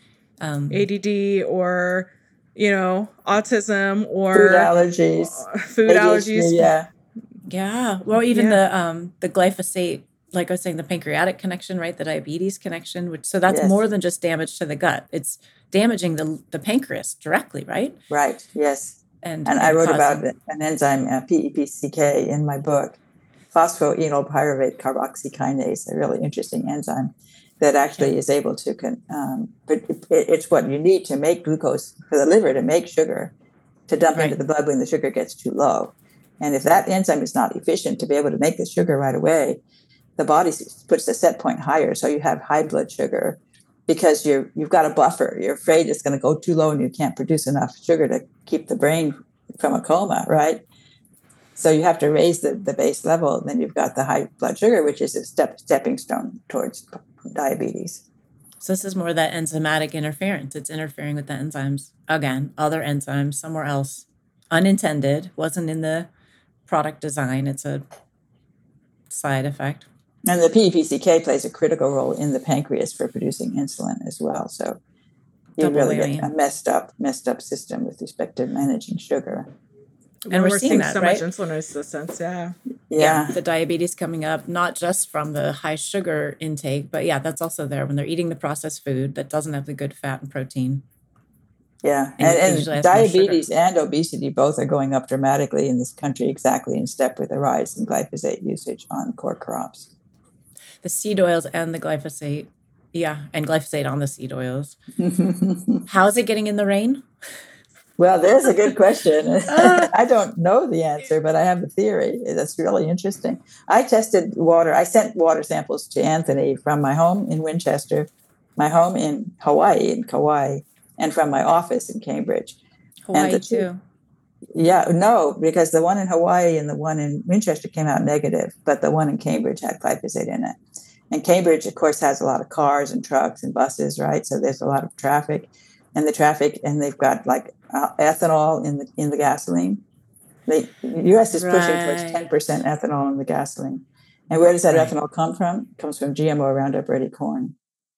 ADD or, you know, autism or food allergies. ADHD, yeah. Yeah. Well, even the glyphosate, like I was saying, the pancreatic connection, right? The diabetes connection, so that's more than just damage to the gut. It's damaging the pancreas directly, right? Right. Yes. And I wrote about an enzyme, PEPCK, in my book, phosphoenolpyruvate carboxykinase, a really interesting enzyme that actually is able to, but it's what you need to make glucose for the liver to make sugar, to dump into the blood when the sugar gets too low. And if that enzyme is not efficient to be able to make the sugar right away, the body puts the set point higher. So you have high blood sugar because you've got a buffer. You're afraid it's going to go too low and you can't produce enough sugar to keep the brain from a coma, right? So you have to raise the base level. And then you've got the high blood sugar, which is a stepping stone towards diabetes. So this is more that enzymatic interference. It's interfering with the enzymes. Again, other enzymes somewhere else. Unintended, wasn't in the product design. It's a side effect. And the PEPCK plays a critical role in the pancreas for producing insulin as well. So you really get a messed up system with respect to managing sugar. And we're seeing that, so right? much insulin resistance, Yeah, the diabetes coming up, not just from the high sugar intake, but that's also there when they're eating the processed food that doesn't have the good fat and protein. Yeah. And usually And has more sugar. diabetes and obesity both are going up dramatically in this country, exactly in step with the rise in glyphosate usage on core crops. The seed oils and the glyphosate. Yeah, and glyphosate on the seed oils. How is it getting in the rain? Well, there's a good question. I don't know the answer, but I have a theory. That's really interesting. I tested water. I sent water samples to Anthony from my home in Winchester, my home in Hawaii, in Kauai, and from my office in Cambridge. Hawaii too. Yeah, no, because the one in Hawaii and the one in Winchester came out negative, but the one in Cambridge had glyphosate in it. And Cambridge, of course, has a lot of cars and trucks and buses, right? So there's a lot of traffic, and they've got like ethanol in the gasoline. The U.S. is pushing towards 10% ethanol in the gasoline. And where does that ethanol come from? It comes from GMO Roundup Ready corn.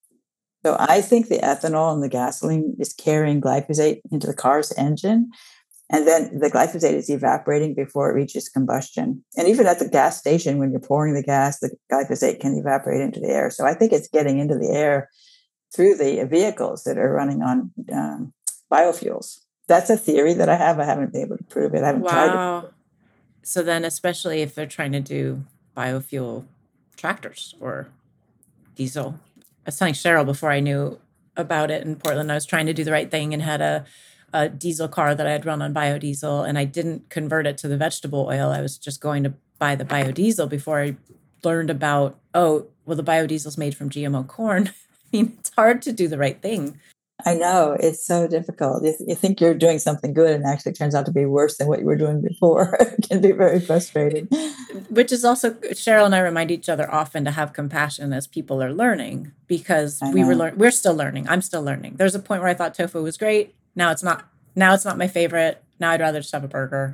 So I think the ethanol in the gasoline is carrying glyphosate into the car's engine. And then the glyphosate is evaporating before it reaches combustion. And even at the gas station, when you're pouring the gas, the glyphosate can evaporate into the air. So I think it's getting into the air through the vehicles that are running on biofuels. That's a theory that I have. I haven't been able to prove it. I haven't tried it. So then, especially if they're trying to do biofuel tractors or diesel. I was telling Cheryl before I knew about it in Portland, I was trying to do the right thing and had a diesel car that I had run on biodiesel, and I didn't convert it to the vegetable oil. I was just going to buy the biodiesel before I learned about, the biodiesel's made from GMO corn. I mean, it's hard to do the right thing. I know. It's so difficult. You think you're doing something good and actually turns out to be worse than what you were doing before. It can be very frustrating. Which is also, Cheryl and I remind each other often to have compassion as people are learning, because we're still learning. I'm still learning. There's a point where I thought tofu was great. Now it's not my favorite. Now I'd rather just have a burger.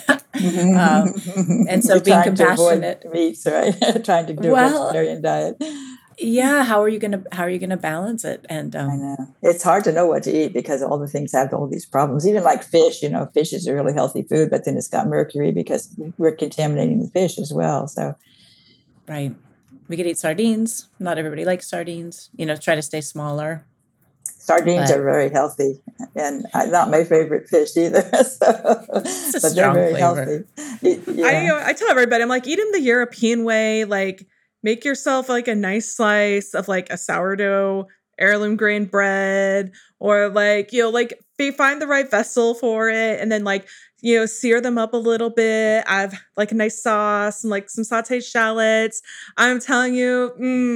And so being compassionate. To avoid meats, right? Trying to do a vegetarian diet. Yeah, how are you gonna balance it? And I know it's hard to know what to eat because all the things have all these problems. Even like fish, fish is a really healthy food, but then it's got mercury because we're contaminating the fish as well. So, right, we could eat sardines. Not everybody likes sardines. Try to stay smaller. Sardines are very healthy, and not my favorite fish either. But they're very flavor. Healthy. Yeah. I tell everybody, I'm like, eat them the European way, like. Make yourself like a nice slice of like a sourdough heirloom grain bread, or like, find the right vessel for it. And then sear them up a little bit. I have like a nice sauce and like some sauteed shallots. I'm telling you,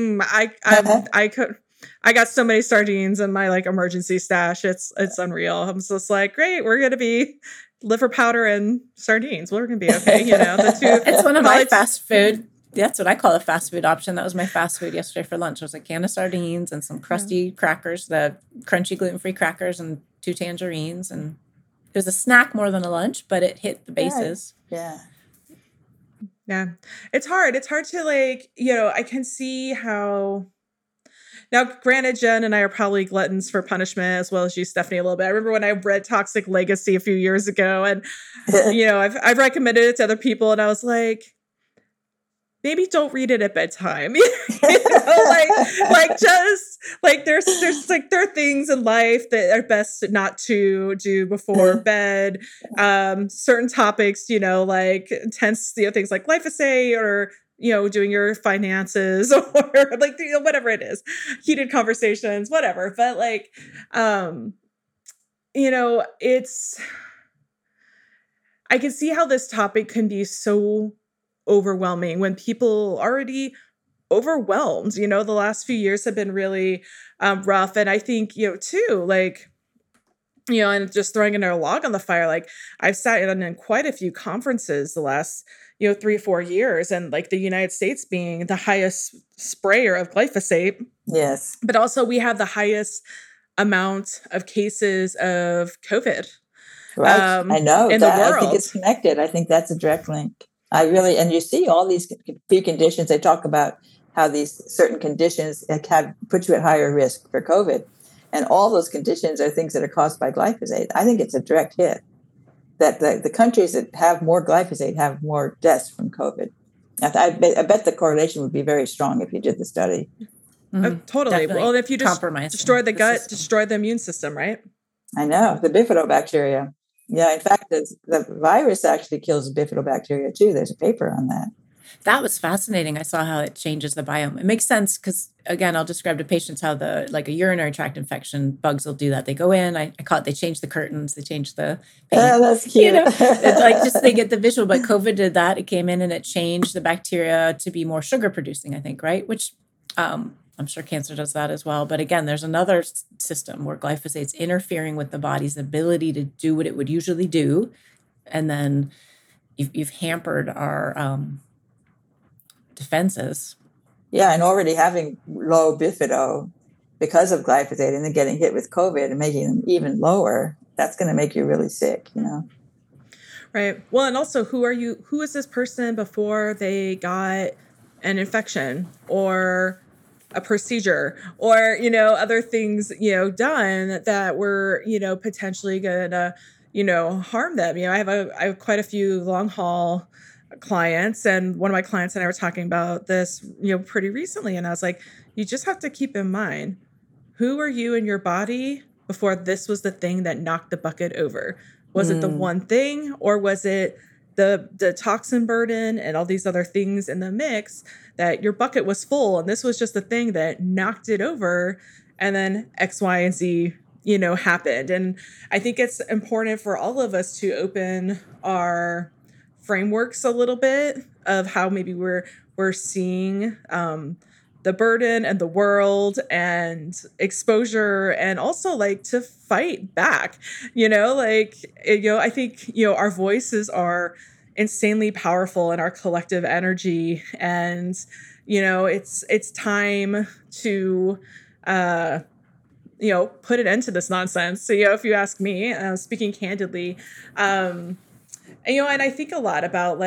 I got so many sardines in my like emergency stash. It's unreal. I'm just like, great. We're going to be liver powder and sardines. We're going to be okay. The two. It's one of my fast food. That's what I call a fast food option. That was my fast food yesterday for lunch. It was a can of sardines and some crusty crackers, the crunchy gluten-free crackers, and 2 tangerines. And it was a snack more than a lunch, but it hit the bases. Yeah. Yeah. It's hard. It's hard to I can see how. Now, granted, Jen and I are probably gluttons for punishment, as well as you, Stephanie, a little bit. I remember when I read Toxic Legacy a few years ago, and I've recommended it to other people, and I was like, maybe don't read it at bedtime. There are things in life that are best not to do before bed. Certain topics, like intense, things like glyphosate, or doing your finances, or whatever it is, heated conversations, whatever. But it's. I can see how this topic can be so overwhelming when people already overwhelmed. The last few years have been really rough, and I think too, and just throwing another log on the fire, I've sat in quite a few conferences the last 3-4 years, and the United States being the highest sprayer of glyphosate. Yes, but also we have the highest amount of cases of COVID. Right, I know in the world. I think it's connected. I think that's a direct link. And you see all these preconditions. They talk about how these certain conditions have put you at higher risk for COVID. And all those conditions are things that are caused by glyphosate. I think it's a direct hit that the countries that have more glyphosate have more deaths from COVID. I bet the correlation would be very strong if you did the study. Totally. Definitely. Well, if you just destroy the gut, destroy the immune system, right? I know, the bifidobacteria. Yeah, in fact, the virus actually kills bifidobacteria too. There's a paper on that. That was fascinating. I saw how it changes the biome. It makes sense because, again, I'll describe to patients how like a urinary tract infection, bugs will do that. They go in, I call it, they change the curtains, they change the paint. Oh, that's cute. It's like just they get the visual, but COVID did that. It came in and it changed the bacteria to be more sugar producing, I think, right? Which I'm sure cancer does that as well. But again, there's another system where glyphosate's interfering with the body's ability to do what it would usually do. And then you've hampered our defenses. Yeah, and already having low bifido because of glyphosate and then getting hit with COVID and making them even lower, that's going to make you really sick, Right. Well, and also who is this person before they got an infection or a procedure or, other things, done that were, potentially going to, harm them. I have quite a few long haul clients, and one of my clients and I were talking about this, pretty recently. And I was like, you just have to keep in mind, who are you in your body before this was the thing that knocked the bucket over? Was it the one thing, or was it the toxin burden and all these other things in the mix that your bucket was full and this was just the thing that knocked it over, and then X, Y, and Z, happened. And I think it's important for all of us to open our frameworks a little bit of how maybe we're seeing the burden and the world and exposure, and also like to fight back, I think, our voices are insanely powerful in our collective energy. And, it's time to, put an end to this nonsense. So, if you ask me, speaking candidly, and I think a lot about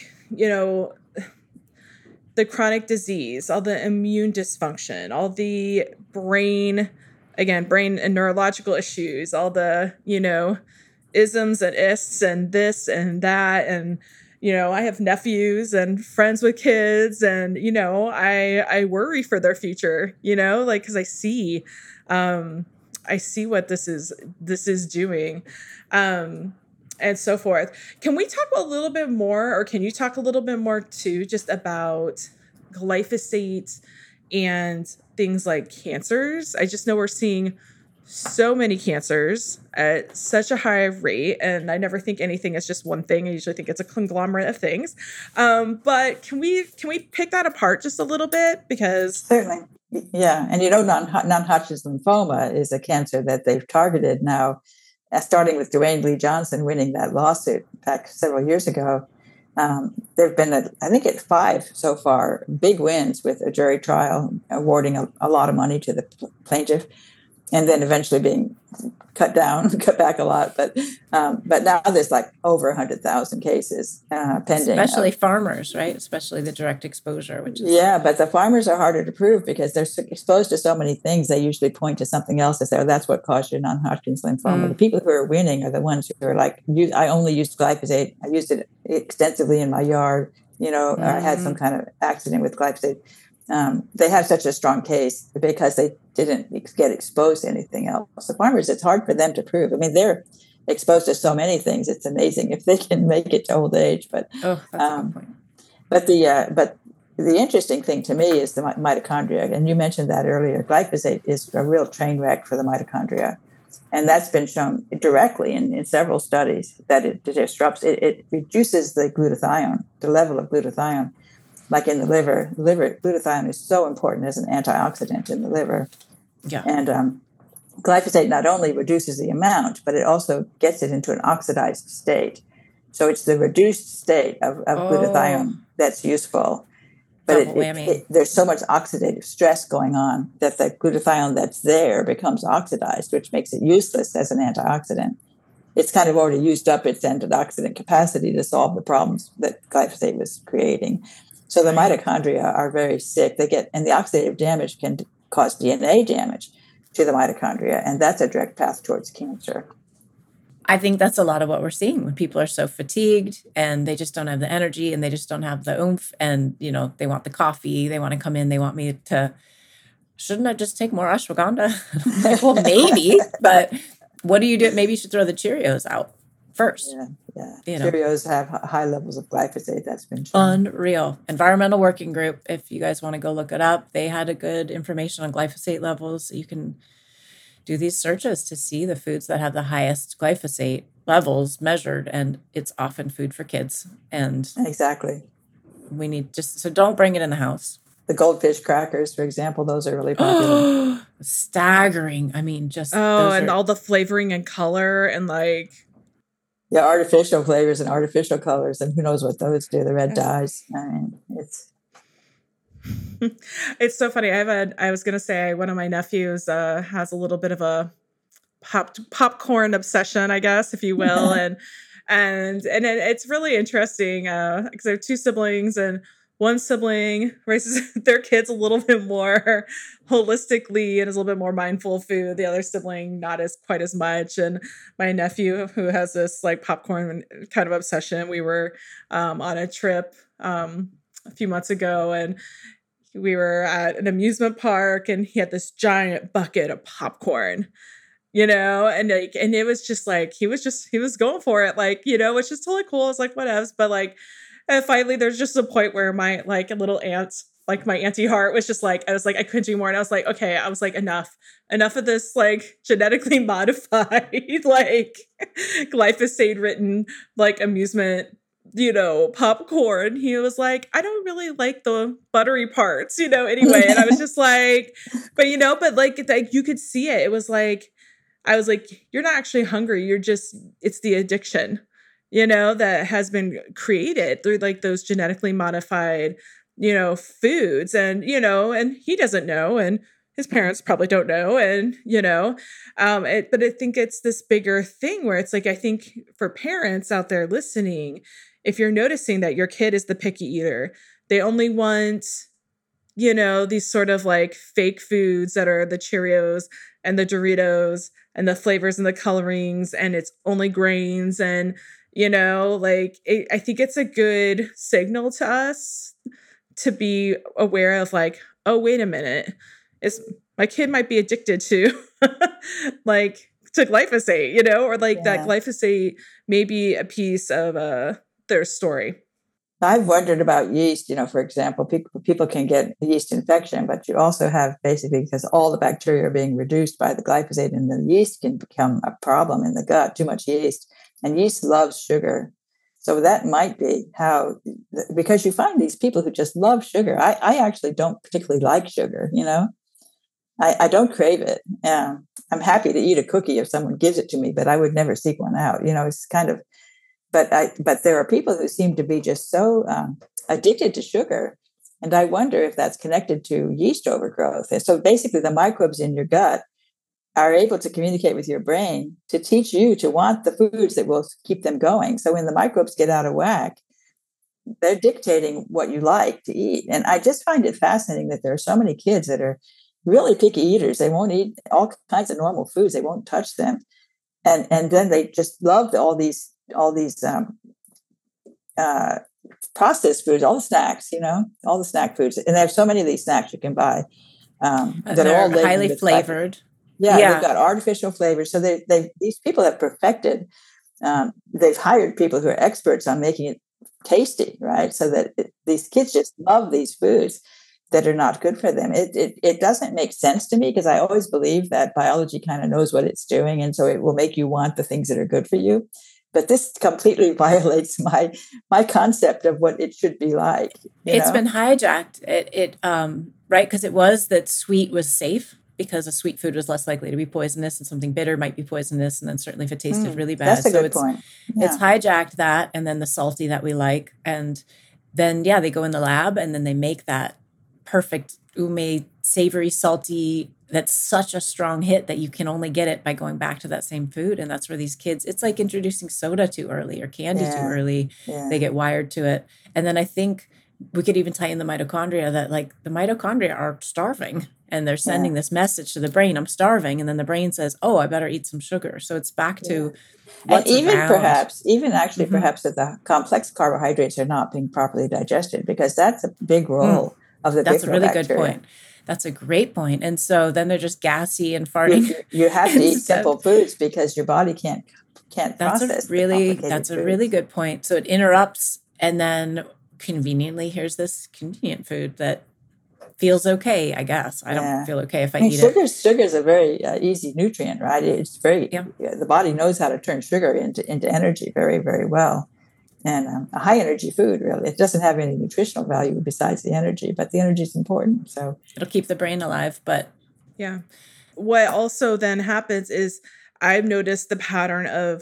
the chronic disease, all the immune dysfunction, all the brain and neurological issues, all the, isms and ists and this and that. And, I have nephews and friends with kids, and, I worry for their future, because I see what this is doing. And so forth. Can we talk a little bit more, or can you talk a little bit more too, just about glyphosate and things like cancers? I just know we're seeing so many cancers at such a high rate, and I never think anything is just one thing. I usually think it's a conglomerate of things. But can we pick that apart just a little bit? Because certainly, yeah. And non-Hodgkin's lymphoma is a cancer that they've targeted now. Starting with Dwayne Lee Johnson winning that lawsuit back several years ago, there have been, I think, 5 so far, big wins with a jury trial awarding a lot of money to the plaintiff, and then eventually being cut back a lot. But now there's like over 100,000 cases pending. Especially farmers, right? Especially the direct exposure, which is... Yeah, but the farmers are harder to prove because they're exposed to so many things. They usually point to something else and say, oh, that's what caused your non-Hodgkin's lymphoma. The people who are winning are the ones who are like, I only used glyphosate. I used it extensively in my yard, or I had some kind of accident with glyphosate. They have such a strong case because they didn't get exposed to anything else. The farmers, it's hard for them to prove. I mean, they're exposed to so many things. It's amazing if they can make it to old age. But that's a good point. But the interesting thing to me is the mitochondria, and you mentioned that earlier. Glyphosate is a real train wreck for the mitochondria, and that's been shown directly in several studies that it disrupts. It reduces the glutathione, the level of glutathione. Like in the liver, glutathione is so important as an antioxidant in the liver. Yeah. And glyphosate not only reduces the amount, but it also gets it into an oxidized state. So it's the reduced state of glutathione that's useful. But there's so much oxidative stress going on that the glutathione that's there becomes oxidized, which makes it useless as an antioxidant. It's kind of already used up its antioxidant capacity to solve the problems that glyphosate was creating. So the mitochondria are very sick. And the oxidative damage can cause DNA damage to the mitochondria, and that's a direct path towards cancer. I think that's a lot of what we're seeing when people are so fatigued and they just don't have the energy and they just don't have the oomph, and they want the coffee, they want to come in, they want me to, shouldn't I just take more ashwagandha? I'm like, well, maybe, but What do you do? Maybe you should throw the Cheerios out first. Yeah. You know. Cheerios have high levels of glyphosate. That's been shown. Unreal. Environmental Working Group, if you guys want to go look it up, they had a good information on glyphosate levels. You can do these searches to see the foods that have the highest glyphosate levels measured, and it's often food for kids. And exactly. We need so don't bring it in the house. The goldfish crackers, for example, those are really popular. Staggering. I mean, just and all the flavoring and color and like artificial flavors and artificial colors, and who knows what those do, the red dyes. I mean, it's so funny. I was gonna say one of my nephews has a little bit of a popcorn obsession, I guess, if you will. and it's really interesting because I have two siblings, and one sibling raises their kids a little bit more holistically and is a little bit more mindful of food. The other sibling, not quite as much. And my nephew, who has this like popcorn kind of obsession, we were on a trip a few months ago, and we were at an amusement park, and he had this giant bucket of popcorn, and it was just like, he was going for it, like, which is totally cool. It's like, whatevs. But like, and finally there's just a point where my like little aunt, like my auntie heart was just like, I couldn't do more. And I was like, okay, enough of this, like genetically modified, like glyphosate ridden, like amusement, popcorn. He was like, I don't really like the buttery parts, anyway. And I was just like, but like you could see it. It was like, I was like, you're not actually hungry. It's the addiction, that has been created through like those genetically modified, foods. And, and he doesn't know, and his parents probably don't know. And, but I think it's this bigger thing where it's like, I think for parents out there listening, if you're noticing that your kid is the picky eater, they only want, these sort of like fake foods that are the Cheerios and the Doritos and the flavors and the colorings, and it's only grains. And, I think it's a good signal to us to be aware of like, oh, wait a minute, my kid might be addicted to like to glyphosate, or like that glyphosate may be a piece of their story. I've wondered about yeast, for example, people can get a yeast infection, but you also have basically, because all the bacteria are being reduced by the glyphosate, and the yeast can become a problem in the gut, too much yeast. And yeast loves sugar. So that might be how, because you find these people who just love sugar. I actually don't particularly like sugar, I don't crave it. I'm happy to eat a cookie if someone gives it to me, but I would never seek one out. It's kind of, but there are people who seem to be just so addicted to sugar. And I wonder if that's connected to yeast overgrowth. And so basically the microbes in your gut are able to communicate with your brain to teach you to want the foods that will keep them going. So when the microbes get out of whack, they're dictating what you like to eat. And I just find it fascinating that there are so many kids that are really picky eaters. They won't eat all kinds of normal foods. They won't touch them. And then they just love all these processed foods, all the snacks, all the snack foods. And they have so many of these snacks you can buy that are all highly flavored. Yeah, they've got artificial flavors. So these people have perfected. They've hired people who are experts on making it tasty, right? So that these kids just love these foods that are not good for them. It doesn't make sense to me, because I always believe that biology kind of knows what it's doing, and so it will make you want the things that are good for you. But this completely violates my concept of what it should be like. It's been hijacked. Right, because it was that sweet was safe, because a sweet food was less likely to be poisonous, and something bitter might be poisonous. And then certainly if it tasted really bad. That's a good point. Yeah. It's hijacked that, and then the salty that we like. And then, they go in the lab, and then they make that perfect umami, savory, salty, that's such a strong hit that you can only get it by going back to that same food. And that's where these kids, it's like introducing soda too early or candy too early. Yeah. They get wired to it. And then I think we could even tie in the mitochondria, that like the mitochondria are starving, and they're sending this message to the brain, I'm starving. And then the brain says, oh, I better eat some sugar. So it's back to what's and even around. perhaps that the complex carbohydrates are not being properly digested, because that's a big role of the That's a really bacteria. good point. That's a great point. And so then they're just gassy and farting. You have to eat simple foods because your body can't That's process that's a really good point. So it interrupts, and then conveniently, here's this convenient food that feels okay, I guess. I don't feel okay if I eat it. Sugar is a very easy nutrient, right? It's the body knows how to turn sugar into energy very, very well. And a high energy food, really, it doesn't have any nutritional value besides the energy, but the energy is important. So it'll keep the brain alive. But yeah, what also then happens is I've noticed the pattern of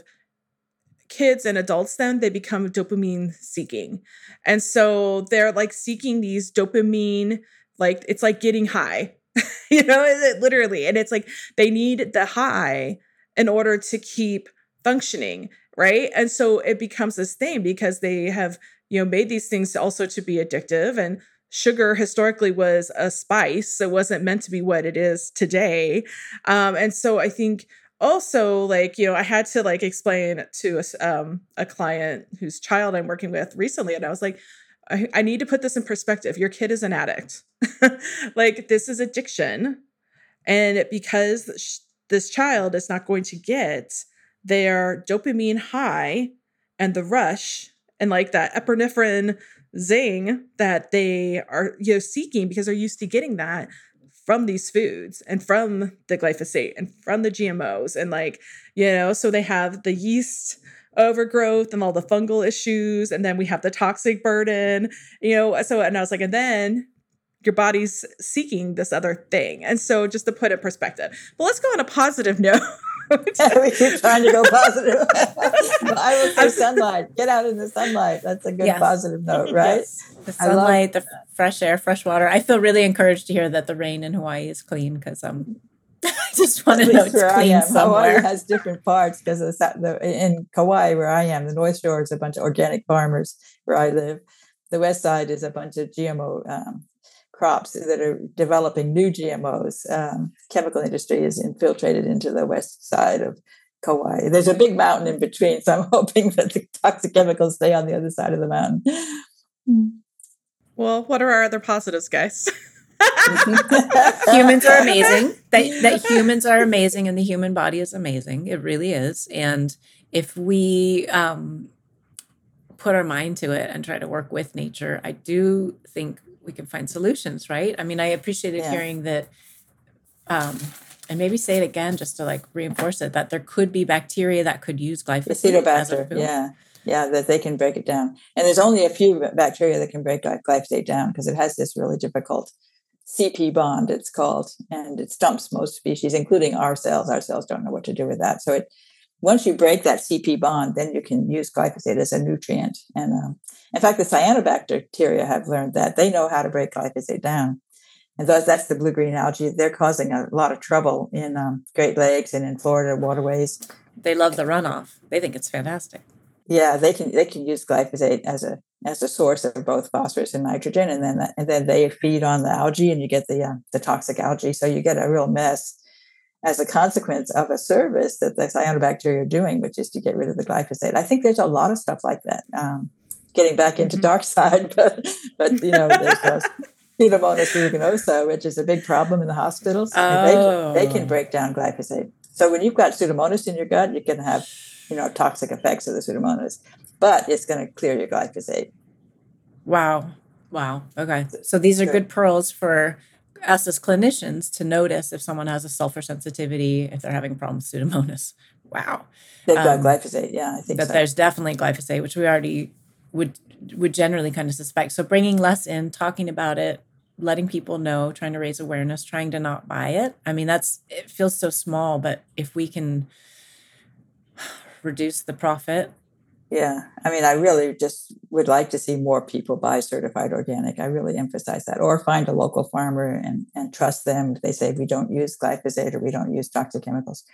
kids and adults, then they become dopamine seeking. And so they're like seeking these dopamine, like it's like getting high, literally. And it's like they need the high in order to keep functioning. Right. And so it becomes this thing because they have, made these things also to be addictive. And sugar historically was a spice. So it wasn't meant to be what it is today. And so I think also, I had to explain to a client whose child I'm working with recently. And I was like, I need to put this in perspective. Your kid is an addict. This is addiction. And because this child is not going to get their dopamine high and the rush and that epinephrine zing that they are seeking because they're used to getting that from these foods and from the glyphosate and from the GMOs and so they have the yeast overgrowth and all the fungal issues, and then we have the toxic burden, and I was like, and then your body's seeking this other thing. And so just to put it in perspective, but let's go on a positive note. We keep trying to go positive. I will say sunlight. Get out in the sunlight. That's a good positive note, right? Yes. The sunlight, the fresh air, fresh water. I feel really encouraged to hear that the rain in Hawaii is clean because I just want to know it's clean somewhere. Hawaii has different parts because in Kauai, where I am, the North Shore is a bunch of organic farmers where I live. The West Side is a bunch of GMO crops that are developing new GMOs. Chemical industry is infiltrated into the west side of Kauai. There's a big mountain in between, so I'm hoping that the toxic chemicals stay on the other side of the mountain. Well, what are our other positives, guys? Humans are amazing. That humans are amazing, and the human body is amazing. It really is. And if we put our mind to it and try to work with nature, I do think we can find solutions, right? I mean, I appreciated hearing that, and maybe say it again just to reinforce it, that there could be bacteria that could use glyphosate as a food. Yeah, that they can break it down. And there's only a few bacteria that can break glyphosate down because it has this really difficult CP bond, it's called, and it stumps most species, including our cells. Our cells don't know what to do with that. So once you break that CP bond, then you can use glyphosate as a nutrient. And in fact, the cyanobacteria have learned that. They know how to break glyphosate down. And that's the blue-green algae. They're causing a lot of trouble in Great Lakes and in Florida waterways. They love the runoff. They think it's fantastic. Yeah, they can use glyphosate as a source of both phosphorus and nitrogen, and then they feed on the algae, and you get the toxic algae. So you get a real mess as a consequence of a service that the cyanobacteria are doing, which is to get rid of the glyphosate. I think there's a lot of stuff like that. Getting back into dark side, but there's Pseudomonas aeruginosa, which is a big problem in the hospitals. And they can break down glyphosate. So when you've got Pseudomonas in your gut, you can have toxic effects of the Pseudomonas, but it's going to clear your glyphosate. Wow. Okay. So these are good pearls for us as clinicians to notice if someone has a sulfur sensitivity, if they're having a problem with Pseudomonas. Wow. They've got glyphosate. Yeah, I think that there's definitely glyphosate, which we already would generally kind of suspect. So bringing less in, talking about it, letting people know, trying to raise awareness, trying to not buy it. I mean, it feels so small, but if we can reduce the profit. Yeah. I mean, I really just would like to see more people buy certified organic. I really emphasize that. Or find a local farmer and trust them if they say we don't use glyphosate or we don't use toxic chemicals.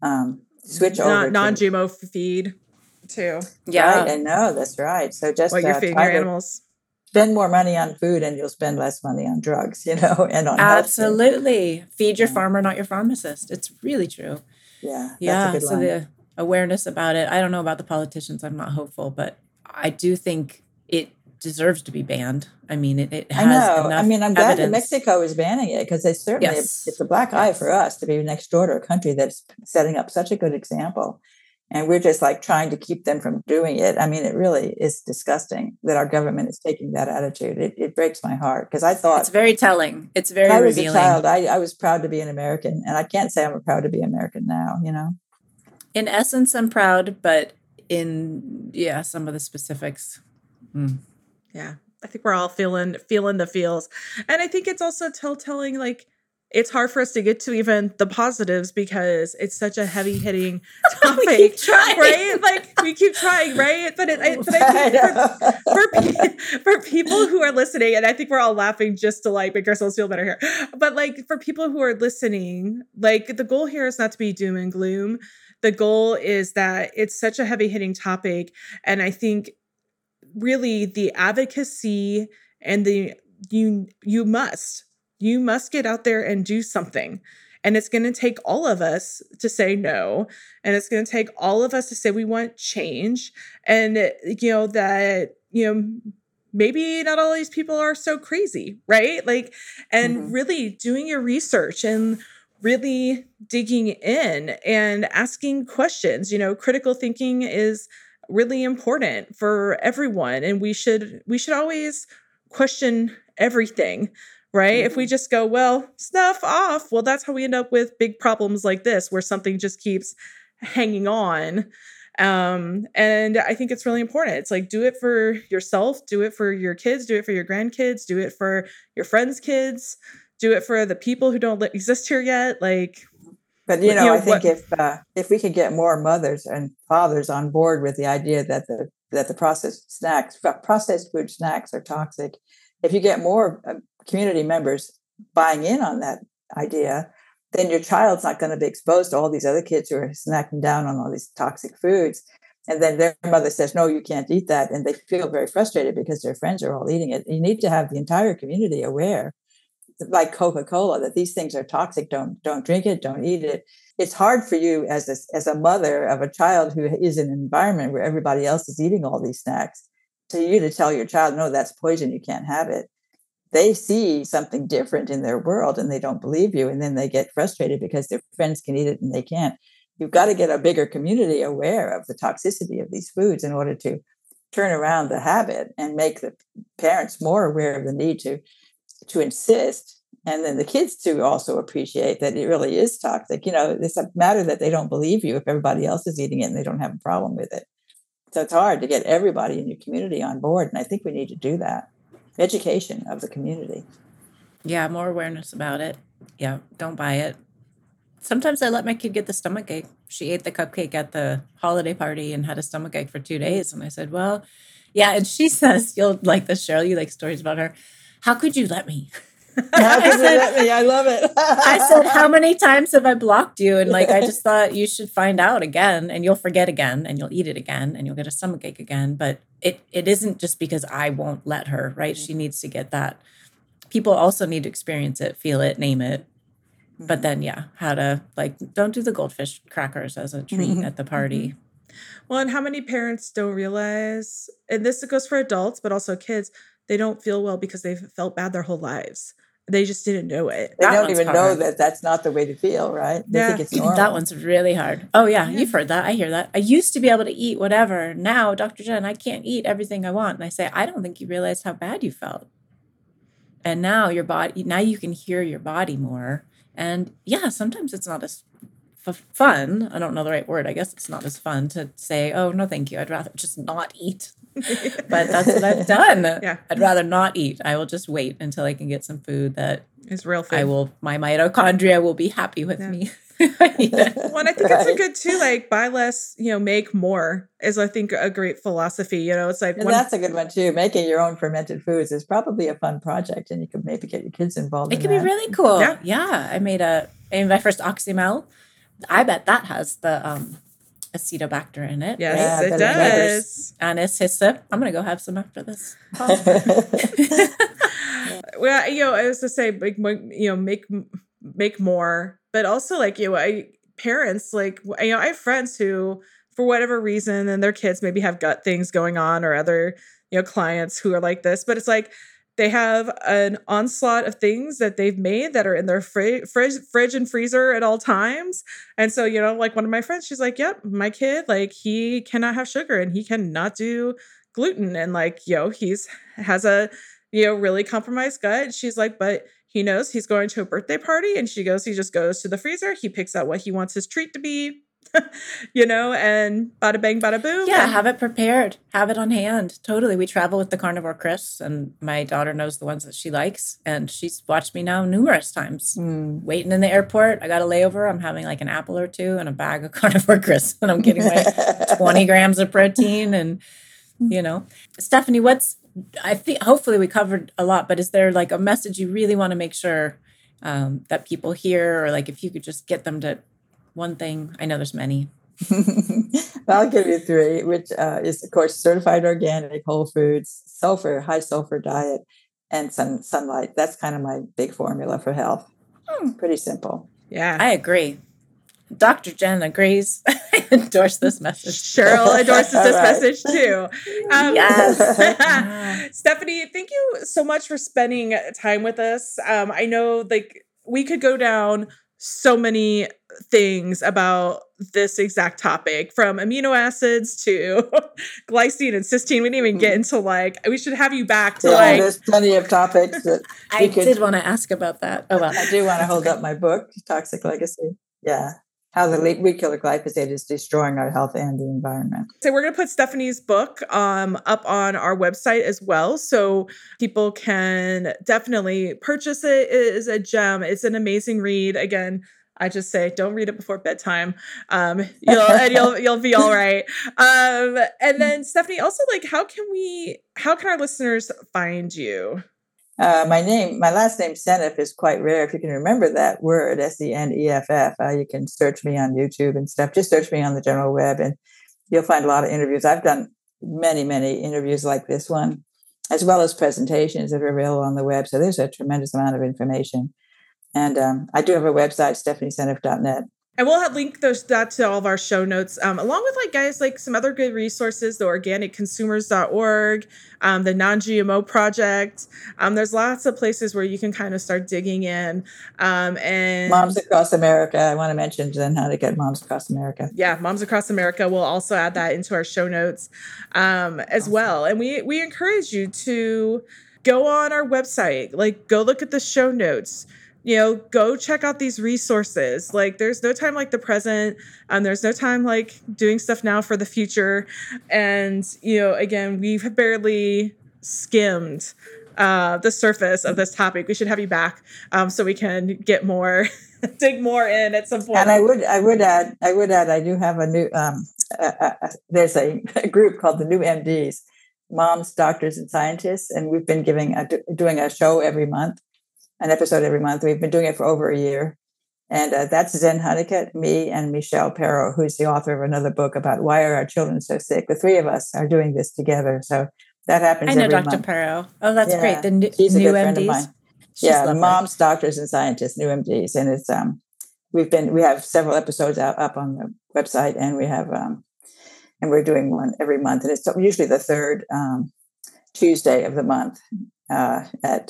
Switch over non-GMO feed too. Yeah. Right? And no, that's right. So just what you're feeding your animals. Spend more money on food and you'll spend less money on drugs, and on absolutely. Feed your farmer, not your pharmacist. It's really true. Yeah. Yeah. That's a good line. The awareness about it. I don't know about the politicians. I'm not hopeful, but I do think it deserves to be banned. I mean, it I has know. enough I mean, I'm glad that evidence. Mexico is banning it because it's certainly Yes. it's a black eye Yes. for us to be next door to a country that's setting up such a good example. And we're just like trying to keep them from doing it. I mean, it really is disgusting that our government is taking that attitude. It breaks my heart because I thought It's very telling. It's very when I was revealing. a child, I was proud to be an American. And I can't say I'm proud to be American now, you know? In essence, I'm proud, but in some of the specifics. Yeah. I think we're all feeling the feels. And I think it's also telling, like, it's hard for us to get to even the positives because it's such a heavy hitting topic, We keep trying. right? Like we keep trying, right? But I think for people who are listening, and I think we're all laughing just to like make ourselves feel better here. But like for people who are listening, like the goal here is not to be doom and gloom. The goal is that it's such a heavy hitting topic. And I think really the advocacy and you must get out there and do something. And it's going to take all of us to say no. And it's going to take all of us to say we want change. And, that, maybe not all these people are so crazy, right? Like, and really doing your research and really digging in and asking questions. Critical thinking is really important for everyone. And we should always question everything. Right. If we just go, well, snuff off, well, that's how we end up with big problems like this, where something just keeps hanging on. And I think it's really important. It's like, do it for yourself, do it for your kids, do it for your grandkids, do it for your friends' kids, do it for the people who don't exist here yet. Like, but I think if we could get more mothers and fathers on board with the idea that the processed food snacks are toxic, if you get more community members buying in on that idea, then your child's not going to be exposed to all these other kids who are snacking down on all these toxic foods. And then their mother says, no, you can't eat that. And they feel very frustrated because their friends are all eating it. You need to have the entire community aware, like Coca-Cola, that these things are toxic. Don't drink it. Don't eat it. It's hard for you as a mother of a child who is in an environment where everybody else is eating all these snacks, to you to tell your child, no, that's poison. You can't have it. They see something different in their world and they don't believe you. And then they get frustrated because their friends can eat it and they can't. You've got to get a bigger community aware of the toxicity of these foods in order to turn around the habit and make the parents more aware of the need to insist. And then the kids to also appreciate that it really is toxic. It's a matter that they don't believe you if everybody else is eating it and they don't have a problem with it. So it's hard to get everybody in your community on board. And I think we need to do that. Education of the community. Yeah, more awareness about it. Yeah, don't buy it. Sometimes I let my kid get the stomachache. She ate the cupcake at the holiday party and had a stomachache for 2 days. And I said, well, yeah. And she says, you'll like this, Cheryl. You like stories about her. How could you let me? How could you let me? I love it. I said, how many times have I blocked you? And I just thought you should find out again, and you'll forget again, and you'll eat it again, and you'll get a stomachache again. But it isn't just because I won't let her, right? She needs to get that. People also need to experience it, feel it, name it. But then, how to don't do the goldfish crackers as a treat at the party. Well, and how many parents don't realize, and this goes for adults, but also kids, they don't feel well because they've felt bad their whole lives. They just didn't know it. They don't even know that that's not the way to feel, right? They think it's normal. That one's really hard. Oh, yeah. You've heard that. I hear that. I used to be able to eat whatever. Now, Dr. Jen, I can't eat everything I want. And I say, I don't think you realized how bad you felt. And now now you can hear your body more. And sometimes it's not as fun. I don't know the right word. I guess it's not as fun to say, oh, no, thank you. I'd rather just not eat. But that's what I've done. Yeah. I'd rather not eat. I will just wait until I can get some food that is real food. My mitochondria will be happy with me. Well, and I think it's a good too, buy less, make more is, I think, a great philosophy. It's like, that's a good one too. Making your own fermented foods is probably a fun project, and you could maybe get your kids involved. It can be really cool. Yeah. I made my first Oxymel. I bet that has the acetobacter in it. Yes, it does. Anise hyssop. I'm going to go have some after this. Well, I was to say, make more, but also parents, I have friends who, for whatever reason, and their kids maybe have gut things going on or other clients who are like this, but it's like they have an onslaught of things that they've made that are in their fridge and freezer at all times. And so, like one of my friends, she's like, yep, my kid, like he cannot have sugar and he cannot do gluten. And like, he's has a, really compromised gut. She's like, but he knows he's going to a birthday party. And she goes, he just goes to the freezer. He picks out what he wants his treat to be. And bada bang, bada boom. Yeah, have it prepared. Have it on hand. Totally. We travel with the Carnivore Crisps, and my daughter knows the ones that she likes. And she's watched me now numerous times. Waiting in the airport. I got a layover. I'm having like an apple or two and a bag of Carnivore Crisps. And I'm getting my 20 grams of protein. And, Stephanie, I think hopefully we covered a lot, but is there like a message you really want to make sure that people hear, or like if you could just get them to one thing? I know there's many. Well, I'll give you three, which is, of course, certified organic, whole foods, high sulfur diet, and sunlight. That's kind of my big formula for health. Pretty simple. Yeah. I agree. Dr. Jen agrees. I endorse this message. Cheryl endorses this message too. Yes. Stephanie, thank you so much for spending time with us. I know like we could go down so many things about this exact topic, from amino acids to glycine and cysteine. We didn't even get into we should have you back to there's plenty of topics that I did want to ask about that. Oh, well. I do want to hold up my book, Toxic Legacy. Yeah. How the weed killer glyphosate is destroying our health and the environment. So we're going to put Stephanie's book up on our website as well, so people can definitely purchase it. It is a gem. It's an amazing read. Again, I just say don't read it before bedtime. You'll be all right. And then Stephanie, also how can our listeners find you? My last name, Seneff, is quite rare. If you can remember that word, Seneff, you can search me on YouTube and stuff. Just search me on the general web and you'll find a lot of interviews. I've done many, many interviews like this one, as well as presentations that are available on the web. So there's a tremendous amount of information. And I do have a website, stephanieseneff.net. And we'll have link that to all of our show notes, along with some other good resources, the organicconsumers.org, the Non-GMO Project. There's lots of places where you can kind of start digging in. And Moms Across America. I want to mention then how to get Moms Across America. Yeah, Moms Across America. We'll also add that into our show notes as well. And we encourage you to go on our website, go look at the show notes. Go check out these resources. There's no time like the present. There's no time like doing stuff now for the future. And, again, we've barely skimmed the surface of this topic. We should have you back so we can get more, dig more in at some point. And I would add, I do have a new, there's a group called the New MDs, Moms, Doctors, and Scientists. And we've been doing a show every month. An episode every month. We've been doing it for over a year. And that's Zen Honeycutt, me, and Michelle Perro, who's the author of another book about why are our children so sick. The three of us are doing this together. So that happens every month. I know Dr. Perro. Oh, that's great. She's a new good MDs. friend of mine. She's lovely. Moms, Doctors, and Scientists, New MDs. And it's we have several episodes up on the website, and we have and we're doing one every month. And it's usually the third Tuesday of the month at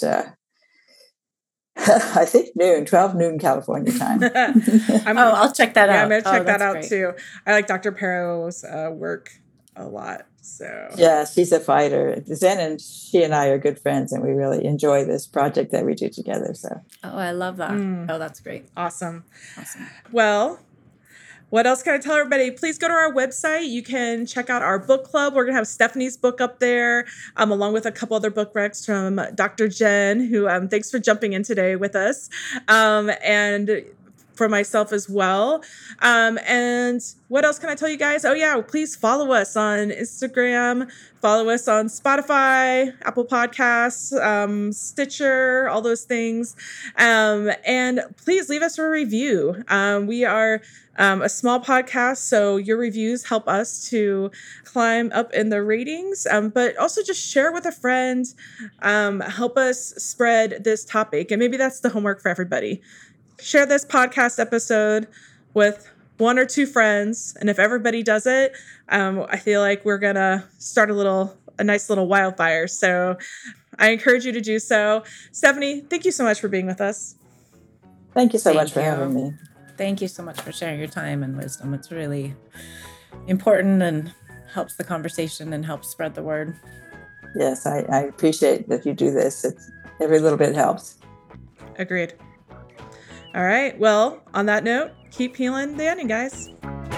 I think 12 noon California time. I'll check that out. Yeah, I'm going to check that out great. too. I like Dr. Perro's work a lot. So yeah, she's a fighter. Zen and she and I are good friends, and we really enjoy this project that we do together. So I love that. Oh, that's great. Awesome. Well, what else can I tell everybody? Please go to our website. You can check out our book club. We're going to have Stephanie's book up there, along with a couple other book recs from Dr. Jen, who thanks for jumping in today with us, and for myself as well. And what else can I tell you guys? Oh, yeah, please follow us on Instagram. Follow us on Spotify, Apple Podcasts, Stitcher, all those things. And please leave us a review. We are a small podcast, so your reviews help us to climb up in the ratings, but also just share with a friend, help us spread this topic. And maybe that's the homework for everybody. Share this podcast episode with one or two friends. And if everybody does it, I feel like we're going to start a little a nice little wildfire. So I encourage you to do so. Stephanie, thank you so much for being with us. Thank you so much for having me. Thank you so much for sharing your time and wisdom. It's really important and helps the conversation and helps spread the word. Yes, I appreciate that you do this. Every little bit helps. Agreed. All right. Well, on that note, keep peeling the onion, guys.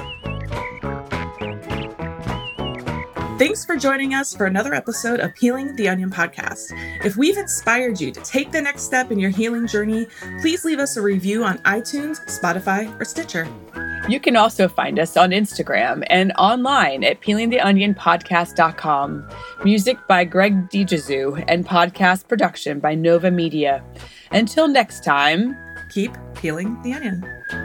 Thanks for joining us for another episode of Peeling the Onion podcast. If we've inspired you to take the next step in your healing journey, please leave us a review on iTunes, Spotify, or Stitcher. You can also find us on Instagram and online at peelingtheonionpodcast.com. Music by Greg DiGesu and podcast production by Nova Media. Until next time, keep peeling the onion.